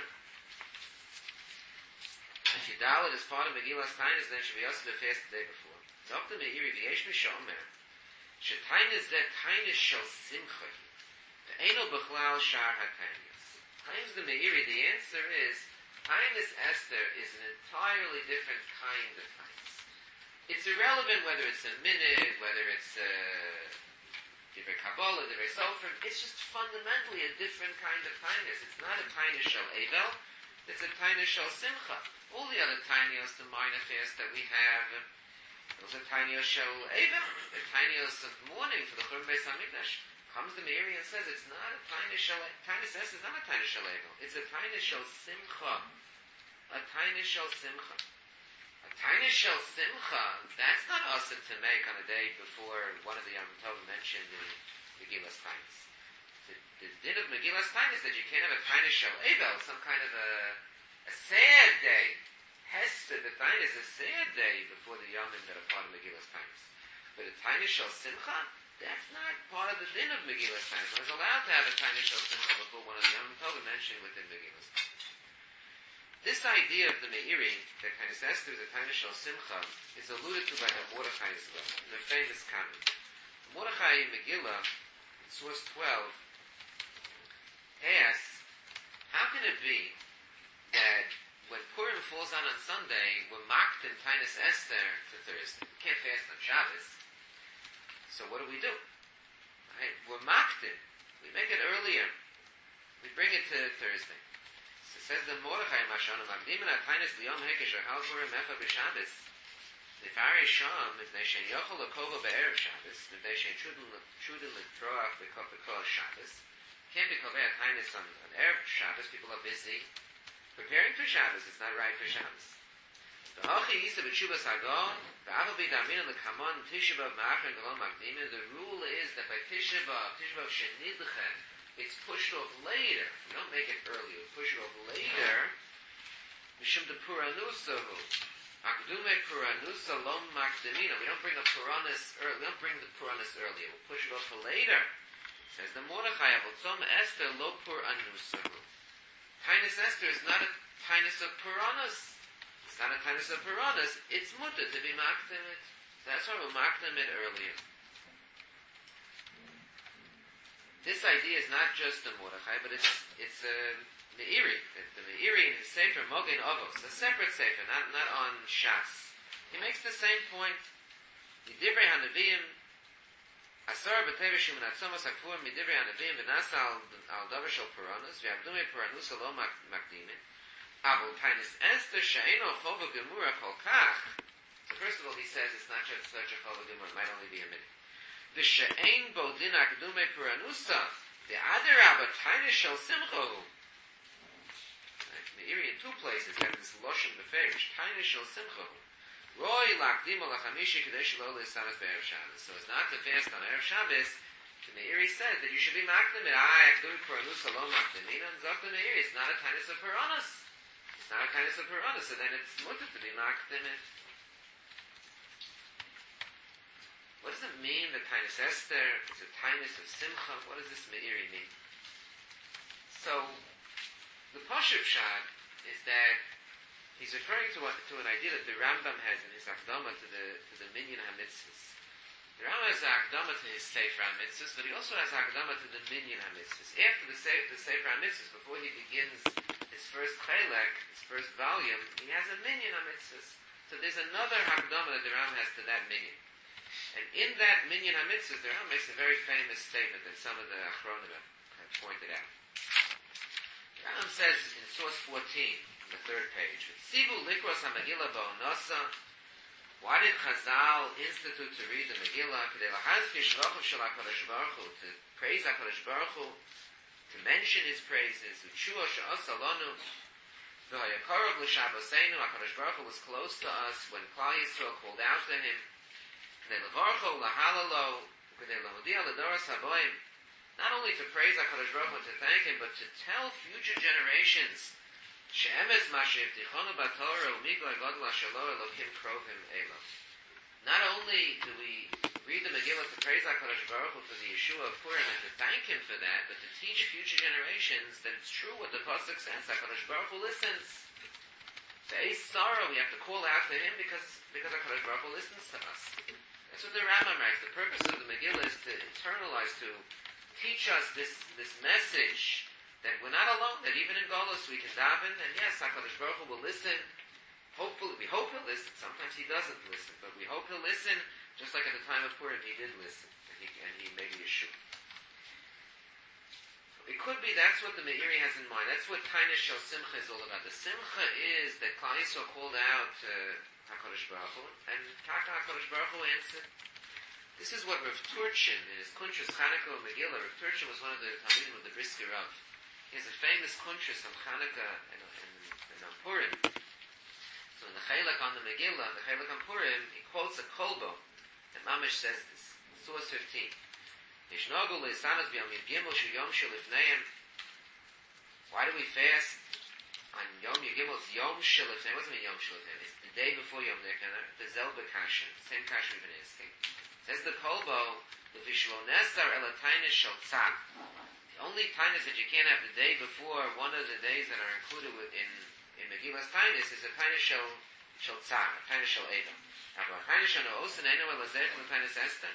If Yudalet is part of Megillas Tainus, then should be also to fast the day before. Dr. Meiri v'yesh mishomer shetainus zeh tainus shel simcha ve'eno b'chlal shar ha'tainus. Claims the Meiri, the answer is Tainus Esther is an entirely different kind of tainus. It's irrelevant whether it's a minute, whether it's divrei Kabbalah, divrei Sofer. It's just fundamentally a different kind of tainus. It's not a tainus shel Evel. It's a tainus shel simcha. All the other tainios, the minor fast that we have, those are tainios shel Evel. The tainios of mourning for the Churban Beis Hamikdash. Comes the Meiri and says it's not a tainus shel Tainus Esther is not a tainus shel Evel. It's a tainus shel simcha. A tainus shel simcha. A tainus shel simcha, that's not awesome to make on a day before one of the Yom Tov mentioned in Megillas Tainus. The din of Megillas Tainus that you can't have a tainus shel Evel, some kind of a sad day. Hester, the tainus is a sad day before the Yomim that are part of Megillas Tainus. But a tainus shel simcha, that's not part of the din of Megillas Tainus. One is allowed to have a tainus shel simcha before one of the Yom Tov mentioned within Megillas Tainus. This idea of the Meiri, that Tainus Esther is a tainus shel simcha, is alluded to by the Mordechai as well, in the famous comment. The Mordechai in Megillah, in source 12, asks, how can it be that when Purim falls on Sunday, we're mocked in Tainus Esther to Thursday? We can't fast on Shabbos. So what do? Right? We're mocked it. We make it earlier. We bring it to Thursday. So says the Mordechai Mashon, Magdimin Tainus Liyom Hekesh Hal Purim Efa B'Shabbos. The Farei Sham, Mipnei Shein Yochel Lekova Be'erev Shabbos, Mipnei Shein Trudin L'Troach B'Kol Shabbos. Can't be Kovei Tainus on Erev Shabbos. People are busy preparing for Shabbos. It's not right for Shabbos. The rule is that by Tisha B'Av Shenidche, it's pushed off later. You don't make it earlier. You push it off later. Mishum de Puranusahu. Akdume Puranusa Lom Makdemina. We don't bring the Puranis earlier. We'll push it off for later. Says the Mordechai, Avotzom Esther Lo Puranusahu. Tainus Esther is not a tainus of Puranos. It's not a tainus of Puranos. It's mutter to be makdemit. So that's why we'll makdemit earlier. This idea is not just a Mordechai, but it's a Meiri. The Meiri in his Sefer Mogen Avos, a separate Sefer, not on Shas. He makes the same point. Midivrei Hanavim, Asar b'tevish u'min atzomas hakfurim midivrei Hanavim v'nasa al davar shel Puranos v'yavdumei Puranus lo makdimin avol Tainus Esther she'eno chova gemura kol kach. So first of all, he says it's not just such a chova gemura, it might only be a minute. V'she'ein bo din akdumei Puranusa v'adarabba Tainus shel simcha. Meiri in two places have this loshen beferish Tainus shel simcha. Roy lakdim al hachamishi kadesh lo leisanas be'erev Shabbos. So it's not to fast on Erev Shabbos The Meiri said that you should be makdim it. Akdumi Puranus alone makdimina, and Zok the Meiri, it's not a tainus of Puranus. It's not a tainus of Puranus, so then it's mutter to be makdim it. What does it mean, the tainus Esther? It's a tainus of Simcha. What does this Meiri mean? So, the Pashup Shad is that he's referring to an idea that the Rambam has in his Akdama to the Minyan HaMitzvahs. The Rambam has Akdama to his Sefer HaMitzvahs, but he also has Akdama to the Minyan HaMitzvahs. After the Sefer HaMitzvahs, before he begins his first Chelek, his first volume, he has a Minyan HaMitzvahs. So there's another Akdama that the Rambam has to that Minyan. And in that Minyan HaMitzvahs, the Rambam makes a very famous statement that some of the Achronim have pointed out. The Rambam says in source 14, on the third page, Sivu Likros HaMegillah Ba'onosa. Why did Chazal institute to read the Megillah? To praise HaKadosh Baruch Hu, to mention His praises. Uchua she'asa lanu, v'hayakarov l'shabboseinu. HaKadosh Baruch Hu was close to us when Klal Yisrael called out to Him. K'nei levarcho lahalalo, k'nei lahodia l'doros haboim. Not only to praise HaKadosh Baruch Hu, to thank Him, but to tell future generations she'emes ma she'ivtichonu b'Torah u'migoy godla shelo Elokim krovim elo. Not only do we read the Megillah to praise HaKadosh Baruch Hu for the Yeshua of Purim and to thank Him for that, but to teach future generations that it's true what the Pasuk says. HaKadosh Baruch Hu listens. Be'ez sorrow, we have to call out to Him because HaKadosh Baruch Hu listens to us. That's what the Rambam writes. The purpose of the Megillah is to internalize, to teach us this message that we're not alone, that even in Golus we can daven, and yes, HaKadosh Baruch Hu will listen. Hopefully, we hope He'll listen. Sometimes He doesn't listen, but we hope He'll listen, just like at the time of Purim He did listen, and He made Yeshua. It could be that's what the Meiri has in mind. That's what Tainus Shel Simcha is all about. The Simcha is that Klal Yisrael called out HaKadosh Baruch Hu, and HaKadosh Baruch Hu answered. This is what Rav Turchin, in his Kuntrus Chanukah Megillah, Rav Turchin was one of the Talmidim of the Brisker Rav. He has a famous Kuntrus on Chanukah and on Purim. So in the Chelek on the Megillah, the Chelek on Purim, he quotes a kolbo, and Mamish says this. Source 15. Yishnogu le'sanas b'yom Yud Gimel shu yom shelifneim. Why do we fast on Yom Yud Gimel? It's Yom shelifneim. What does it mean Yom shelifneim? It's the day before Yom Nechaner. The Zelba Kasha. Same Kasha we've been asking. Says the kolbo, l'vishlo nesar elatainis shel tzad. The only tainus that you can't have the day before one of the days that are included in Megillah's tainus is a tainus shel tzad, a tainus shel edom. Aber a tainus shel no'osen eno elazech l'tainus Esther.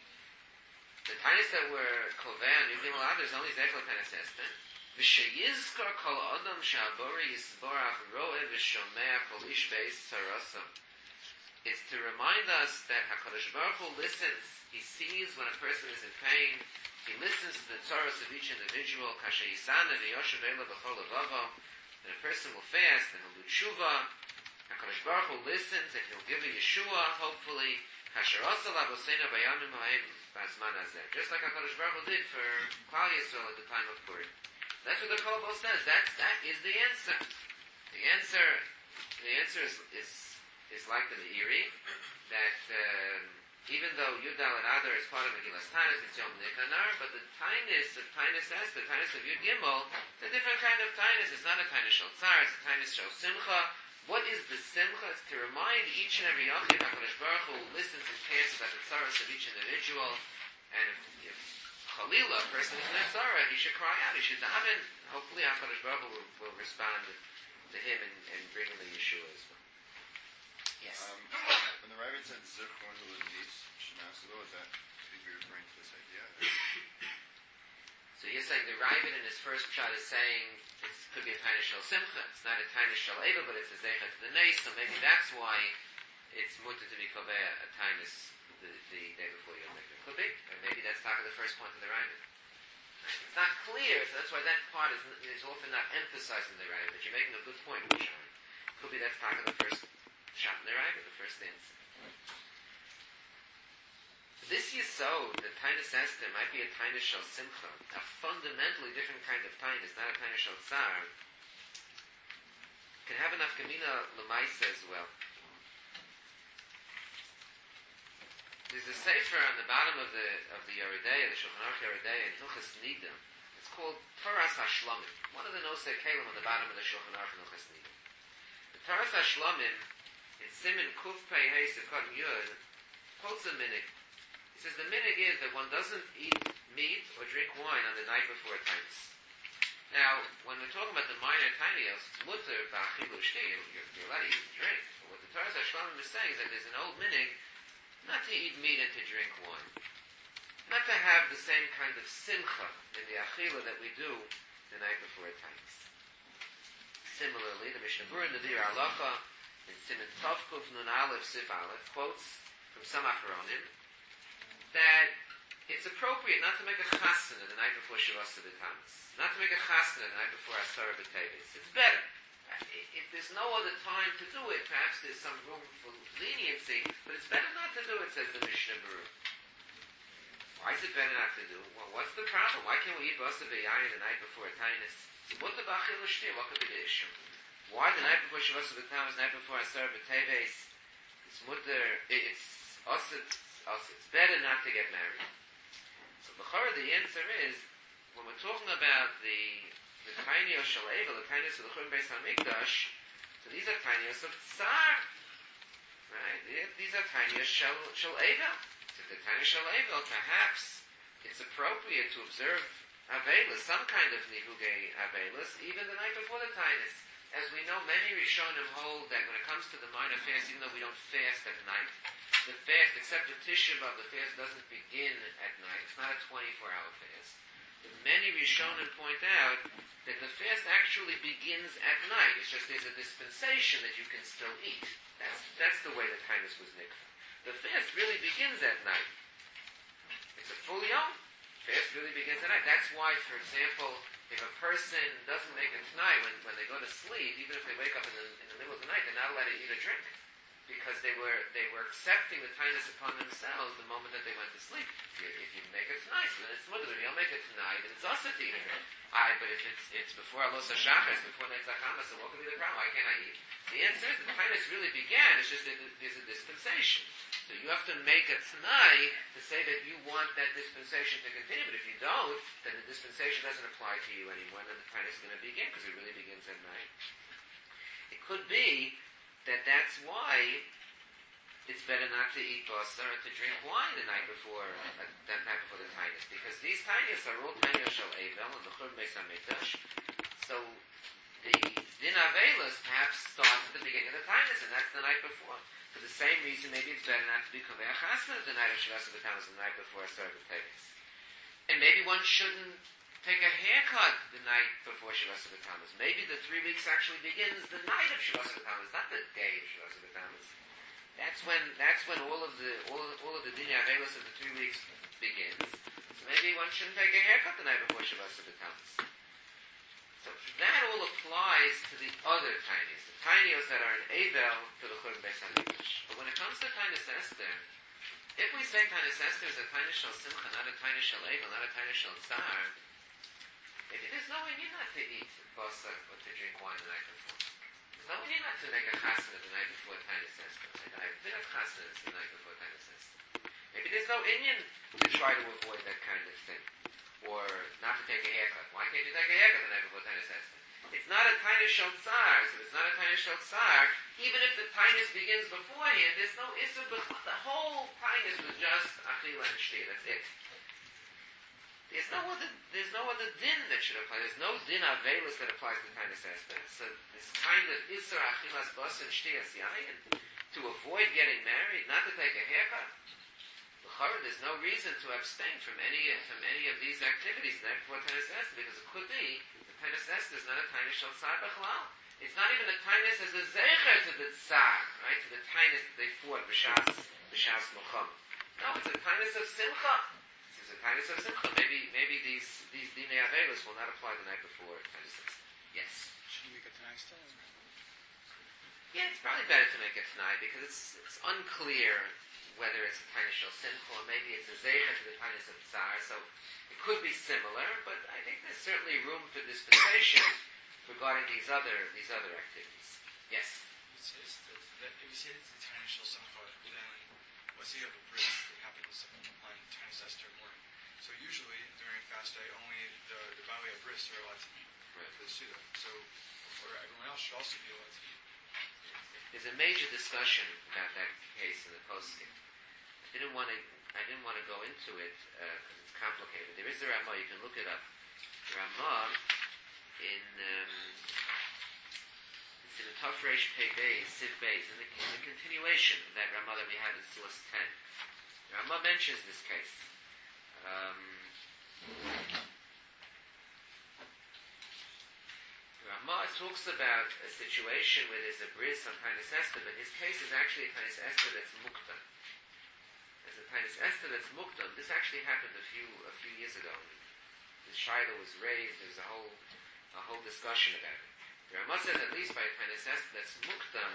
The tainus that were kovei on Yud Gimel Adar is only zech l'tainus Esther. V'sheyizkar kol adam she'abori yisborach ro'eh v'shomea kol ish beis sarasa. It's to remind us that HaKadosh Baruch Hu listens. He sees when a person is in pain. He listens to the tzoros of each individual. Kasha yisana v'yoshev ela b'chol levavo. When a person will fast and he'll do tshuva, HaKadosh Baruch Hu listens and He'll give a Yeshua, hopefully. Kasher asa lavoseinu v'yamim ha'im b'azman hazeh. Just like HaKadosh Baruch Hu did for Klal Yisrael at the time of Purim. That's what the Kolbo says. That is the answer. The answer is like the Meiri, that even though Yudal and Adar is part of Megillah's Tainus, it's Yom Nechanar, but the Tainus of Tainus Esther, the Tainus of Yud Gimel, it's a different kind of Tainus. It's not a Tainus Shel Tzar, it's a Tainus Shel Simcha. What is the Simcha? It's to remind each and every Yachid, HaKadosh Baruch Hu listens and cares about the tzaras of each individual, and if Chalila, a person is in a tzara, he should cry out, he should daven. Hopefully HaKadosh Baruch Hu will respond to him and bring him the Yeshua as well. Yes. When the Ravid said Zichron who was Nis Shnaslo, is that could be referring to this idea? So you're saying the Ravid in his first pshat is saying it could be a Tainus Shel Simcha. It's not a Tainus Shel Eva, but it's a Zecha to the Neis, so maybe that's why it's mutter to be Kovei a Tainus the day before Yom Kippur. Could be, or maybe that's talking the first point of the Ravid. It's not clear, so that's why that part is often not emphasized in the Ravid, but you're making a good point, Rishon. Could be that's talking the first shot in the Ravid, the first answer. This Yisod, the Tainus Esther, might be a Tainus Shel Simcha, a fundamentally different kind of Tainus, not a Tainus Shel Tzar. Can have enough Gemina L'maisa as well. There's a sefer on the bottom of the Yeridei, the Shulchan Aruch Yeridei, in Hilchos Nida. It's called Toras HaShlomim. One of the Nosei Kelim on the bottom of the Shulchan Aruch in Hilchos Nida. The Toras HaShlomim, in Siman Kuf Pei Hey Sefkat Yud, quotes a minig. He says the minig is that one doesn't eat meat or drink wine on the night before Tainus. Now, when we're talking about the minor tinios, it's mutter ba'achilu shti, you're allowed to eat and drink. But what the Toras HaShlomim is saying is that there's an old minig not to eat meat and to drink wine. Not to have the same kind of simcha in the achila that we do the night before Tainus. Similarly, the Mishnah Berurah in the Dir Halacha in Siman Tov Kuf Nun Aleph Sif Aleph quotes from some Acharonim that it's appropriate not to make a chasana the night before Shavuos B'Tanis, not to make a chasana the night before Asara B'Teves. It's better. If there's no other time to do it, perhaps there's some room for leniency, but it's better not to do it, says the Mishnah Berurah. Why is it better not to do? Well, what's the problem? Why can't we eat Basa B'Yayin the night before Tainus? What could be the issue? Why the night before Shavuos B'Tanis, the night before Asara B'Teves? It's better not to get married. So the answer is, when we're talking about the Tainios Shel Eivel, the Tainios of the Churban Beis HaMikdash, so these are Tainios of Tsar. Right? These are Tainios Shel Eivel. So the Tainios Shel Eivel, perhaps it's appropriate to observe Avelis, some kind of Nihugei Avelis, even the night before the Tainus. As we know, many Rishonim hold that when it comes to the minor fast, even though we don't fast at night, the fast, except the Tisha B'Av, the fast doesn't begin at night. It's not a 24-hour fast. But many Rishonim point out that the fast actually begins at night. It's just there's a dispensation that you can still eat. That's the way the Tainus was nikva. The fast really begins at night. It's a full yom. Fast really begins at night. That's why, for example, if a person doesn't make a tonight when they go to sleep, even if they wake up in the middle of the night, they're not allowed to eat or drink. Because they were accepting the Tainus upon themselves the moment that they went to sleep. If you make it tonight, so then it's mutter. If you don't make it tonight, then it's also eating it. But if it's before Alos HaShachar, it's before Netzach Hamas, so what could be the problem? Why can't I eat? The answer is the Tainus really began. It's just that there's a dispensation. So you have to make a tonight to say that you want that dispensation to continue. But if you don't, then the dispensation doesn't apply to you anymore. Then the Tainus is going to begin because it really begins at night. It could be that's why it's better not to eat basar or to drink wine the night before the Tainus, because these Tainus are all Tainus Shel Eivel and the Churban Beis HaMikdash. So the Din Avelis perhaps starts at the beginning of the Tainus, and that's the night before. For the same reason, maybe it's better not to be Kovei Chasna the night of Shavuos B'Tanis, the night before Asara B'Teves. And maybe one shouldn't take a haircut the night before Shavuos B'Tanis. Maybe the 3 weeks actually begins the night of Shavuos B'Tanis, not the day of Shavuos B'Tanis. That's when all of the Dinya Avelis of the 3 weeks begins. So maybe one shouldn't take a haircut the night before Shavuos B'Tanis. So that all applies to the other Tainios, the Tainios that are in Eivel for the Churban Beis HaMikdash. But when it comes to Tainus Esther, if we say Tainus Esther is a Tainus Shel Simcha, not a Tainus Shel Eivel, not a Tainus Shel Tsar, maybe there's no way not to eat basar or to drink wine the night before. There's no way not to make a chasana the night before Tainus Esther. I've been at chasanas the night before Tainus Esther. Maybe there's no Inyan to try to avoid that kind of thing. Or not to take a haircut. Why can't you take a haircut the night before Tainus Esther? It's not a Tainus Shel Tsar. So it's not a Tainus Shel Tsar. Even if the Tainus begins beforehand, there's no Issur. The whole Tainus was just Achila and Shtir. That's it. There's no other din that should apply. There's no din Avelis that applies to Tainus Esther. So this kind of Issur Achilas Bas and Shtir Yayin, to avoid getting married, not to take a haircut. There's no reason to abstain from any of these activities the night before Tainus Esther, because it could be the Tainus Esther is not a Tainus Shel Tsar Bechlal. It's not even a Tainus as a Zecher to the Tsar, right? To the Tainus that they fought b'Shas Mocham. No, it's a Tainus of Simcha. It's a Tainus of Simcha. Maybe these Dinei Avelis will not apply the night before Tainus Esther. Yes. Should we make it tonight still? Yeah, it's probably better to make it tonight because it's unclear whether it's a Tainus Shel Simcha or maybe it's a Zeicha to the Tainus of Tsar. So it could be similar, but I think there's certainly room for dispensation regarding these other activities. Yes? It says that if you say it's the Tainus Shel Simcha, then let's say you have a bris that happens on Tanis Esther morning. So usually during fast day, only the Bali at bris are allowed to eat the Suda. So, or everyone else should also be allowed to eat. There's a major discussion about that case in the posting. I didn't want to go into it because it's complicated. There is a Ramah, you can look it up. The Ramah in it's in the Tov Reish Pei Beis, Siv Beis, in the continuation of that Ramah that we had in source 10. The Ramah mentions this case. Ramah talks about a situation where there's a bris on Tainus Esther, but his case is actually a Tainus Esther that's muktam. There's a Tainus Esther that's muktam. This actually happened a few years ago. The Shiloh was raised. There's a whole discussion about it. The Ramah says at least by a Tainus Esther that's muktam,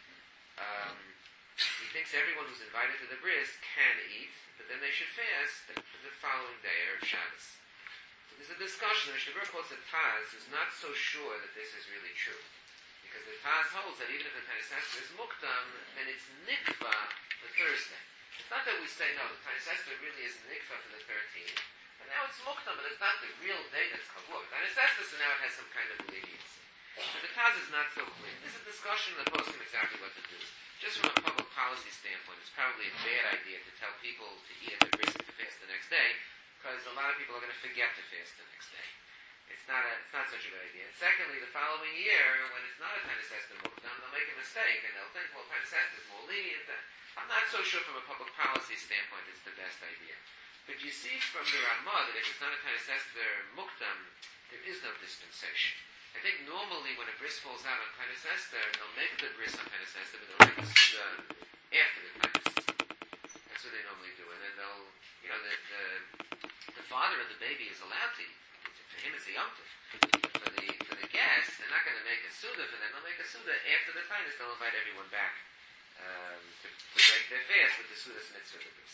he thinks everyone who's invited to the bris can eat, but then they should fast the following day, Erev Shabbos. There's a discussion. The Mishnah Berurah quotes a Taz who's not so sure that this is really true. Because the Taz holds that even if the Tainus Esther is muktam, then it's nikva for Thursday. It's not that we say, no, the Tainus Esther really is nikva for the 13th, and now it's muktam, but it's not the real day that's kavur. Tainus Esther, so now it has some kind of leniency. But the Taz is not so clear. There's a discussion in the post on exactly what to do. Just from a public policy standpoint, it's probably a bad idea to tell people to eat at the bris and to fast the next day, because a lot of people are going to forget to fast the next day. It's not such a good idea. And secondly, the following year, when it's not a Tainus Esther muktam, they'll make a mistake and they'll think, well, Tainus Esther is more lenient. I'm not so sure from a public policy standpoint it's the best idea. But you see from the Ramah that if it's not a Tainus Esther muktam, there is no dispensation. I think normally when a bris falls out on Tainus Esther, they'll make the bris on Tainus Esther, but they'll make the Suda after the Tainus. That's what they normally do. And then they'll, the father of the baby is allowed to eat. For him it's a Yom Tov. For the guests, they're not going to make a Suda for them. They'll make a Suda after the Tainus. They'll invite everyone back to break their fast with the Suda's mitzvah of the bris.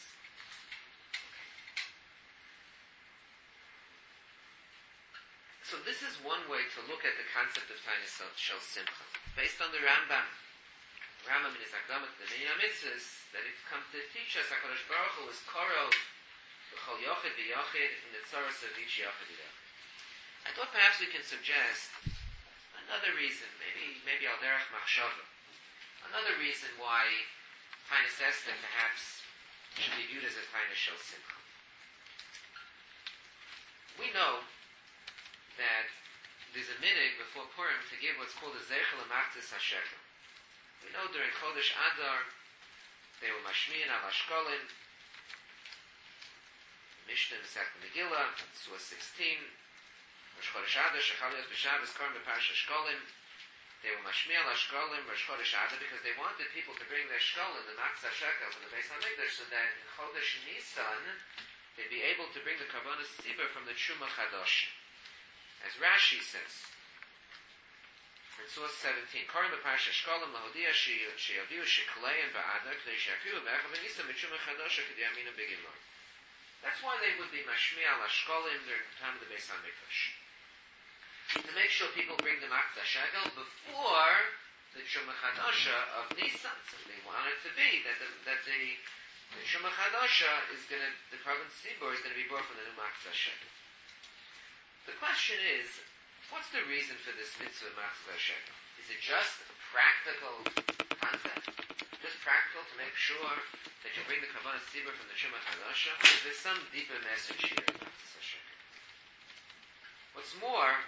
So this is one way to look at the concept of Tainus Shel Simcha. Based on the Rambam in his Akdama to the Minyan HaMitzvahs, that it comes to teach us HaKadosh Baruch Hu is Korov B'chol Yochid V'Yochid in the Tzoros of each Yochid V'Yochid. I thought perhaps we can suggest another reason, maybe Al Derech Machshava, another reason why Tainus Esther perhaps should be viewed as a Tainus Shel Simcha. We know that there's a minhag before Purim to give what's called a Zeichel L'Machzis HaShekel. We know during Chodesh Adar, they were mashmiyan al Ashkolin, Mishnah Masechet Megillah, Surah 16, Rosh Chodesh Adar, Shechaliyot B'Shabbos, Korban B'Parsha Shkolin. They were mashmiyan al Ashkolin, Rosh Chodesh Adar, because they wanted people to bring their Shkolin, the Machzis HaShekel, to the Beis HaMikdash, so that in Chodesh Nisan, they'd be able to bring the Karbonos Tzibur from the Truma Chadosh. As Rashi says, in source 17, Korim b'Parsha Shkolim lahodia sheyaviu shekaleim ba'adar k'dei sheyakiru b'echa v'nisa mitshuma chadosha k'dei amina b'gimor. That's why they would be mashmiya al Shkolim during the time of the Beis HaMikdash. To make sure people bring the Machzis HaShekel before the Truma Chadosha of Nisan. So they want it to be that the Truma Chadosha is going to, the Korban Tzibur is going to be brought from the new Machzis HaShekel. The question is, what's the reason for this mitzvah of Machzis HaShekel? Is it just a practical concept? Just practical to make sure that you bring the Karbonos Tzibur from the Truma Chadosha? Or is there some deeper message here in Machzis HaShekel? What's more,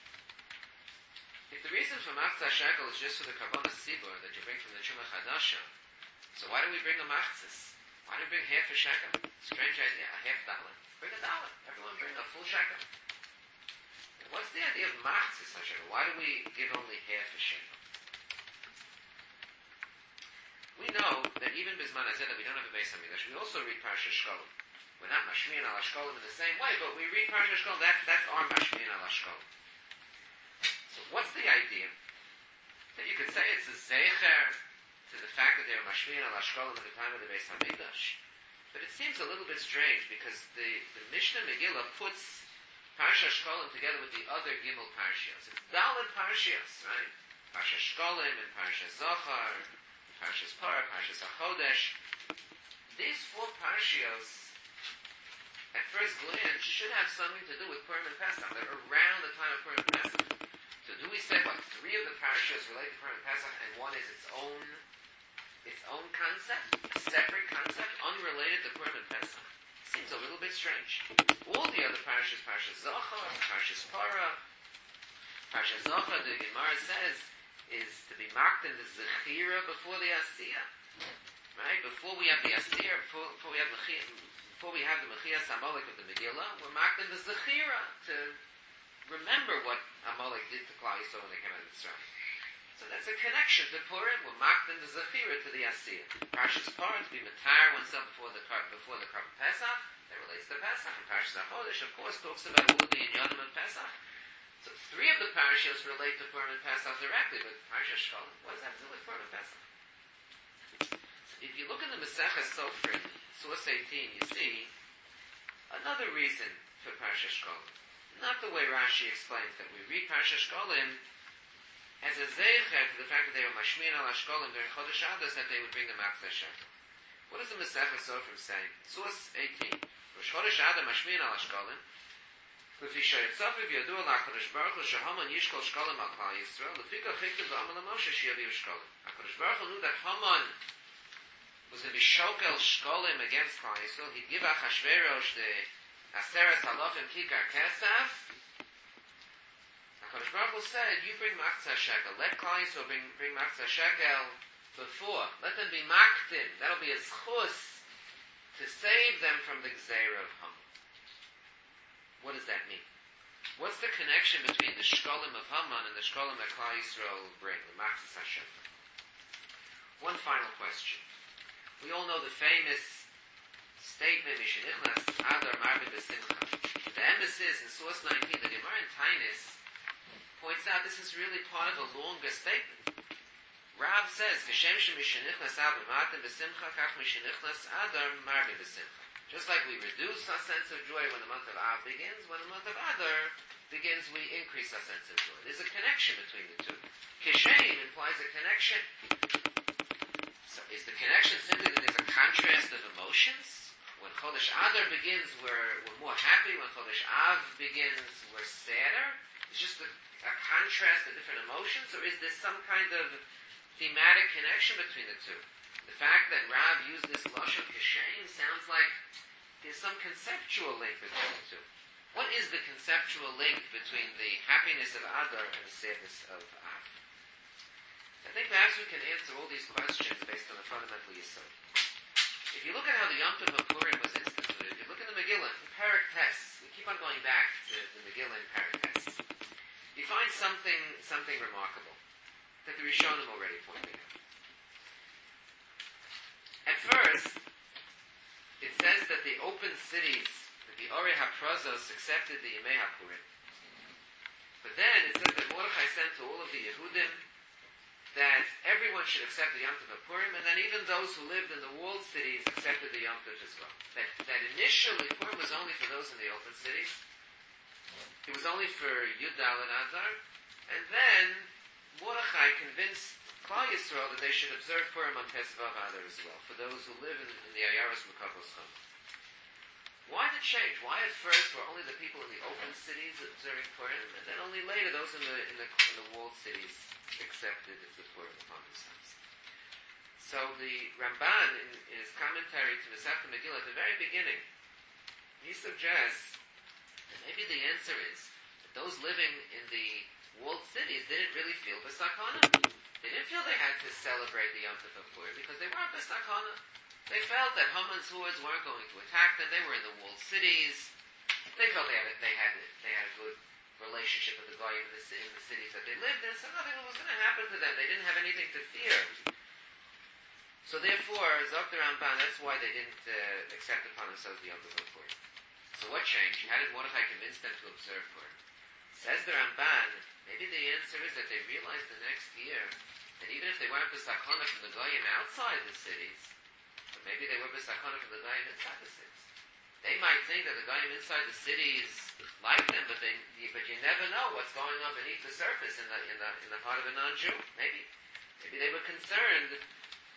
if the reason for Machzis HaShekel is just for the Karbonos Tzibur that you bring from the Truma Chadosha, so why do we bring a Machzis? Why do we bring half a shekel? Strange idea, a $50. Bring $1. Everyone bring a full shekel. What's the idea of Machzis HaShekel? Why do we give only half a shekel? We know that even Bizman Hazeh that we don't have a Beis HaMikdash, we also read Parsha Shkolim. We're not Mashmiyan al Shkolim in the same way, but we read Parsha Shkolim. That's our Mashmiyan al Shkolim. So what's the idea? That you could say it's a Zecher to the fact that they were Mashmiyan al Shkolim at the time of the Beis HaMikdash. But it seems a little bit strange because the Mishnah Megillah puts Parsha Shkolim together with the other Gimel Parshios. It's Dalet Parshios, right? Parsha Shkolim and Parsha Zohar, Parsha Parah, Parsha Chodesh. these four parshios, at first glance, should have something to do with Purim and Pesach. They're around the time of Purim and Pesach. So do we say, what, three of the parshios relate to Purim and Pesach, and one is its own concept, a separate concept, unrelated to Purim and Pesach? Seems a little bit strange. All the other parshios, Parshas Zohar, Parshas Parah, Parshas Zohar, the Gemara says, is to be marked in the Zechira before the Asiyah. Right? Before we have the Asiyah, before we have the Mechias Amalek of the Megillah, we're marked in the Zechira to remember what Amalek did to Klal Yisrael when they came out of Mitzrayim. So that's a connection to Purim. We're marked in the Zechira to the Asiyah. Parshas Parah, to be Matar oneself before the Korban Pesach, that relates to Pesach. And Parshas HaChodesh, of course, talks about all of the Inyanim of Pesach. So three of the parashas relate to Purim and Pesach directly, but Parshas Shkolem, what does that do with Purim and Pesach? So if you look in the Maseches Sofrim, source 18, you see another reason for Parshas Shkolem. Not the way Rashi explains that we read Parshas Shkolem as a zeicher to the fact that they were mashmin al Shkolem during Chodesh Adar, that they would bring the Matzah Shekel. What does the Maseches Sofrim say? Source 18. Rosh Chodesh Adar mashmin al Shkolem. לפי שהצופי וידוע לקדוש ברוך הוא שהמן ישקול שקולם על כלל ישראל, לפי כך הכתוב באמר למשה שיביאו שקולם. הקדוש ברוך הוא knew that Haman was going to be shokel shkolim against Klal Yisrael. He'd give Achashverosh the Aseres Halachim Kikar Kesef. HaKadosh Baruch Hu said, you bring Matzah Shekel. Let Klal Yisrael bring Matzah Shekel before. Let them be maktim. That'll be a zchus to save them from the Gzeira of Haman. What does that mean? What's the connection between the shkolim of Haman and the shkolim that Klal Yisrael will bring, the Matzah Shekel? One final question. We all know the famous statement, Mishenichnas Adar Marbe B'Simcha. The emphasis in source 19, the Gemara in Tainis points out this is really part of a longer statement. Rav says, V'shem Mishenichnas Adar Marbe B'Simcha, Kach Mishenichnas Adar Marbe B'Simcha. Just like we reduce our sense of joy when the month of Av begins, when the month of Adar begins, we increase our sense of joy. There's a connection between the two. Kishem implies a connection. So is the connection simply that there's a contrast of emotions? When Chodesh Adar begins, we're more happy. When Chodesh Av begins, we're sadder? It's just a contrast of different emotions? Or is there some kind of thematic connection between the two? The fact that Rav used this lashon kishem sounds like there's some conceptual link between the two. What is the conceptual link between the happiness of Adar and the sadness of Av? I think perhaps we can answer all these questions based on a fundamental yesod. If you look at how the Yom Tov of Purim was instituted, if you look at the Megillah, in Parak Tes, we keep on going back to the Megillah in Parak Tes, you find something remarkable that the Rishonim already pointed out. At first, it says that the open cities, that the Orei HaPrazos accepted the Yemei HaPurim. But then it says that Mordechai sent to all of the Yehudim that everyone should accept the Yom Tov of Purim, and then even those who lived in the walled cities accepted the Yom Tov as well. That initially Purim was only for those in the open cities. It was only for Yud Daled Adar, and then Mordechai convinced Klal Yisrael that they should observe Purim on Tesvav Adar as well, for those who live in the Ayaros Mekavos Chum. Why the change? Why at first were only the people in the open cities observing Purim, and then only later those in the walled cities accepted the Purim upon themselves? So the Ramban, in his commentary to Masechta Megillah at the very beginning, he suggests that maybe the answer is that those living in the walled cities didn't really feel the sakana. They didn't feel they had to celebrate the Yom Tov of Purim because they weren't b'sakana. They felt that Haman's hordes weren't going to attack them. They were in the walled cities. They felt they had a good relationship with the Goyim in the cities that they lived in, so nothing was going to happen to them. They didn't have anything to fear. So therefore, Zok the Ramban, that's why they didn't accept upon themselves the Yom Tov of Purim. So what changed? How did Mordechai convince them to observe Purim? Says the Ramban, maybe the answer is that they realized the next year that even if they weren't b'sakana from the Goyim outside the cities, but maybe they were b'sakana from the Goyim inside the cities. They might think that the Goyim inside the cities like them, but you never know what's going on beneath the surface in the heart of a non-Jew. Maybe they were concerned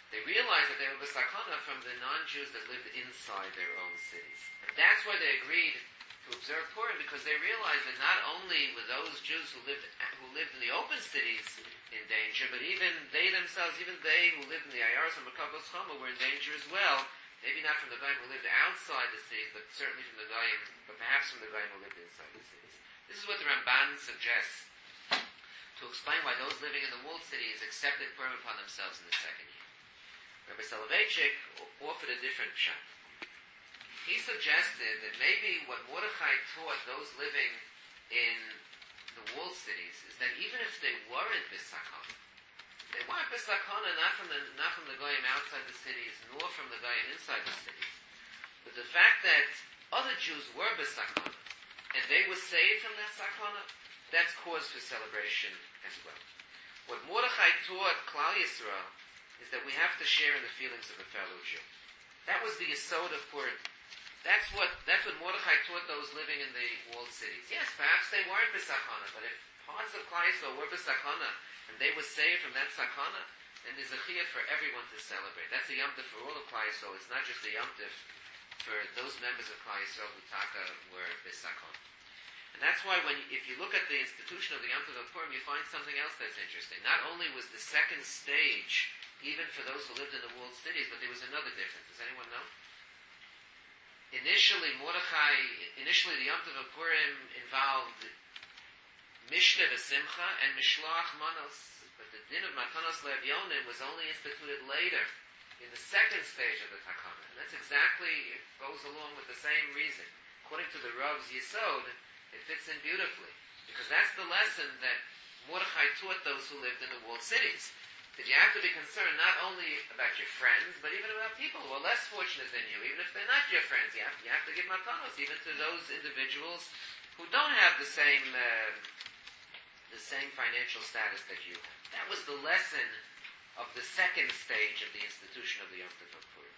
they realized that they were b'sakana from the non-Jews that lived inside their own cities. And that's why they agreed to observe Purim, because they realized that not only were those Jews who lived in the open cities in danger, but even they themselves, even they who lived in the Ayaros and Makabos Chama were in danger as well. Maybe not from the Goyim who lived outside the cities, but certainly from the Goyim, but perhaps from the Goyim who lived inside the cities. This is what the Ramban suggests to explain why those living in the walled cities accepted Purim upon themselves in the second year. Rabbi Soloveitchik offered a different shot. He suggested that maybe what Mordechai taught those living in the walled cities is that even if they weren't B'sakana, they weren't B'sakana not from the Goyim outside the cities, nor from the Goyim inside the cities. But the fact that other Jews were B'sakana, and they were saved from that Sakana, that's cause for celebration as well. What Mordechai taught Klal Yisrael is that we have to share in the feelings of a fellow Jew. That was the yesod of Purim. That's what Mordechai taught those living in the walled cities. Yes, perhaps they weren't b'sakana, but if parts of Klal Yisrael were b'sakana, and they were saved from that sakana, then there's a chiyuv for everyone to celebrate. That's a Yom Tov for all of Klal Yisrael. It's not just a Yom Tov for those members of Klal Yisrael who were b'sakana. And that's why if you look at the institution of the Yom Tov of Purim, you find something else that's interesting. Not only was the second stage even for those who lived in the walled cities, but there was another difference. Does anyone know? Initially, the Yom Tov of Purim involved Mishne v'Simcha and Mishloach Manos. But the din of Matanos Le'Evyonim was only instituted later, in the second stage of the Takana. And that's exactly, it goes along with the same reason. According to the Rav's Yesod, it fits in beautifully. Because that's the lesson that Mordechai taught those who lived in the walled cities. That you have to be concerned not only about your friends, but even about people who are less fortunate than you, even if they're not your friends. You have to give matanos even to those individuals who don't have the same financial status that you have. That was the lesson of the second stage of the institution of the Yom Tov of Purim.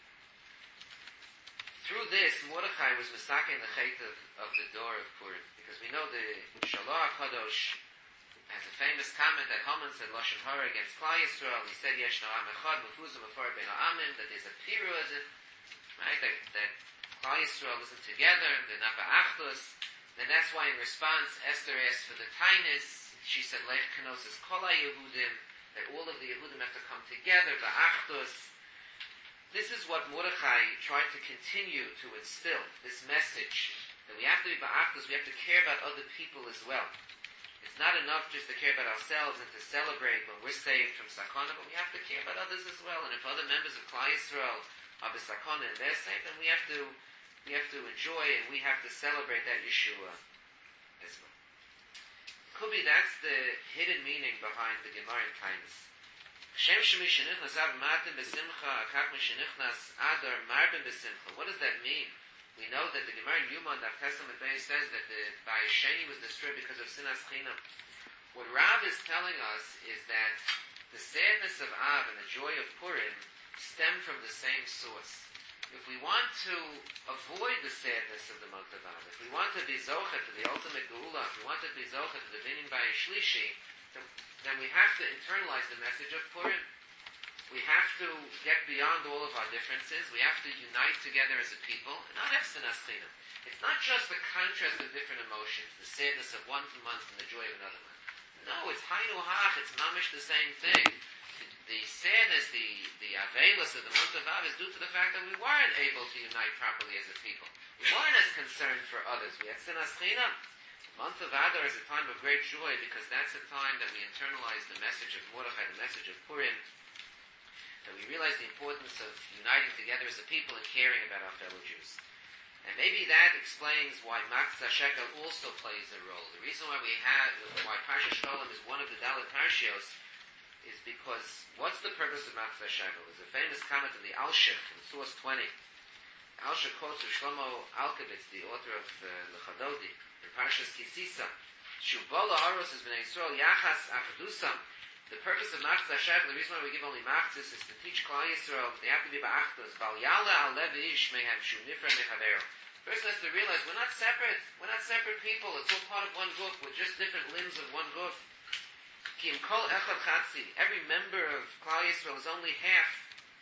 Through this, Mordechai was misaking the chait of the door of Purim, because we know the Shalach Kadosh has a famous comment that Haman said Lashon Hara against Klal Yisrael. He said Yesh Noam Echad Mefuzim Afar Ben Amim, that there's a pirud, right? That Klal Yisrael isn't together, they're not ba'achdus. And that's why in response Esther asked for the tainus. She said Lech Kenosis Kol Yehudim, that all of the Yehudim have to come together ba'achdus. This is what Mordechai tried to continue to instill, this message that we have to be ba'achdus, we have to care about other people as well. It's not enough just to care about ourselves and to celebrate when we're saved from sakana, but we have to care about others as well. And if other members of Klal Yisrael are b'sakana and they're saved, then we have to enjoy and we have to celebrate that Yeshua as well. Could be that's the hidden meaning behind the Gemara in Tainus. Shem shemi shenichnas av matim b'simcha, akach mi shenichnas adar marbim b'simcha. What does that mean? We know that the Gemara in Yuma, Daf Testament Bay, says that the Bayesheni was destroyed because of Sinas Chinam. What Rav is telling us is that the sadness of Av and the joy of Purim stem from the same source. If we want to avoid the sadness of the month of Av, if we want to be Zocha to the ultimate Geula, if we want to be Zocha to the Vinyan Bayeshlishi, then we have to internalize the message of Purim. We have to get beyond all of our differences. We have to unite together as a people, and not have sinas chinam. It's not just the contrast of different emotions, the sadness of one month and the joy of another month. No, it's hainu hach, it's mamish the same thing. The sadness, the aveilus of the month of Av is due to the fact that we weren't able to unite properly as a people. We weren't as concerned for others. We had sinas chinam. The month of Adar is a time of great joy because that's a time that we internalize the message of Mordechai, the message of Purim, that we realize the importance of uniting together as a people and caring about our fellow Jews. And maybe that explains why Matzah Shekel also plays a role. The reason why Parsha Shkolem is one of the Dalet Parshios is because what's the purpose of Matzah Shekel? There's a famous comment in the Alshich, in source 20. Alshich quotes Shlomo Alkabitz, the author of Lechadodi, in Parshas Kisisa. Shubala Haros is Bnei Yisrael Yachas Achdusam. The purpose of Matzah Shekel, the reason why we give only Matzahs is to teach Klal Yisrael they have to be ba'achdus. Bal Yala al Levi Ish Mehem Shu Nifra Mechavero. Person has to realize we're not separate. We're not separate people. It's all part of one guf. We're just different limbs of one guf. Ki im kol echad chatzi. Every member of Klal Yisrael is only half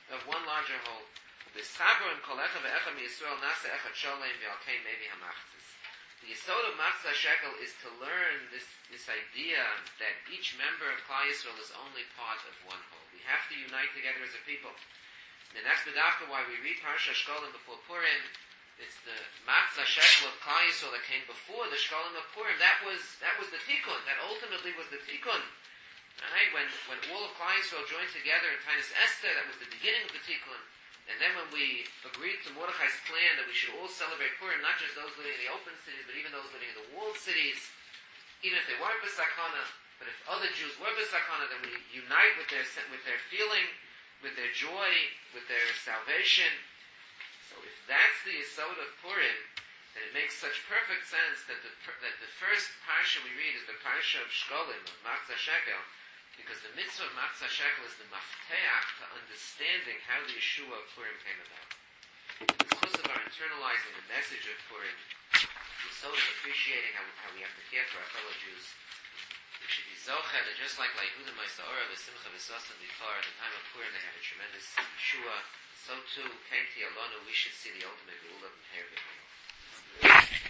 of one larger whole. The Sabar and Kolecha ve'echa miYisrael nasa echad sholem v'alkein mevi hamachzis. The Yesod of Matzah Shekel is to learn this idea that each member of Klal Yisrael is only part of one whole. We have to unite together as a people. And that's b'dafka why we read Parsha Shkolim before Purim. It's the Matzah Shekel of Klal Yisrael that came before the Shkolim of Purim. That was the Tikkun. That ultimately was the Tikkun. Right? When all of Klal Yisrael joined together in Tainis Esther, that was the beginning of the Tikkun. And then when we agreed to Mordechai's plan that we should all celebrate Purim, not just those living in the open cities, but even those living in the walled cities, even if they weren't B'Sakana, but if other Jews were B'Sakana, then we unite with their feeling, with their joy, with their salvation. So if that's the Yesod of Purim, then it makes such perfect sense that the first parsha we read is the parsha of Shkolim, of Matzah Shekel, because the mitzvah of Matzah Shekel is the mafteach to understanding how the Yeshua of Purim came about. Because of our internalizing the message of Purim, the sort of appreciating how we have to care for our fellow Jews, we should be zocher that just like Yehuda Ma'aseh v'Simcha v'Sasan before at the time of Purim they had a tremendous Yeshua, so too, Kenti Alonu, we should see the ultimate Geula of Meher B'Chayil.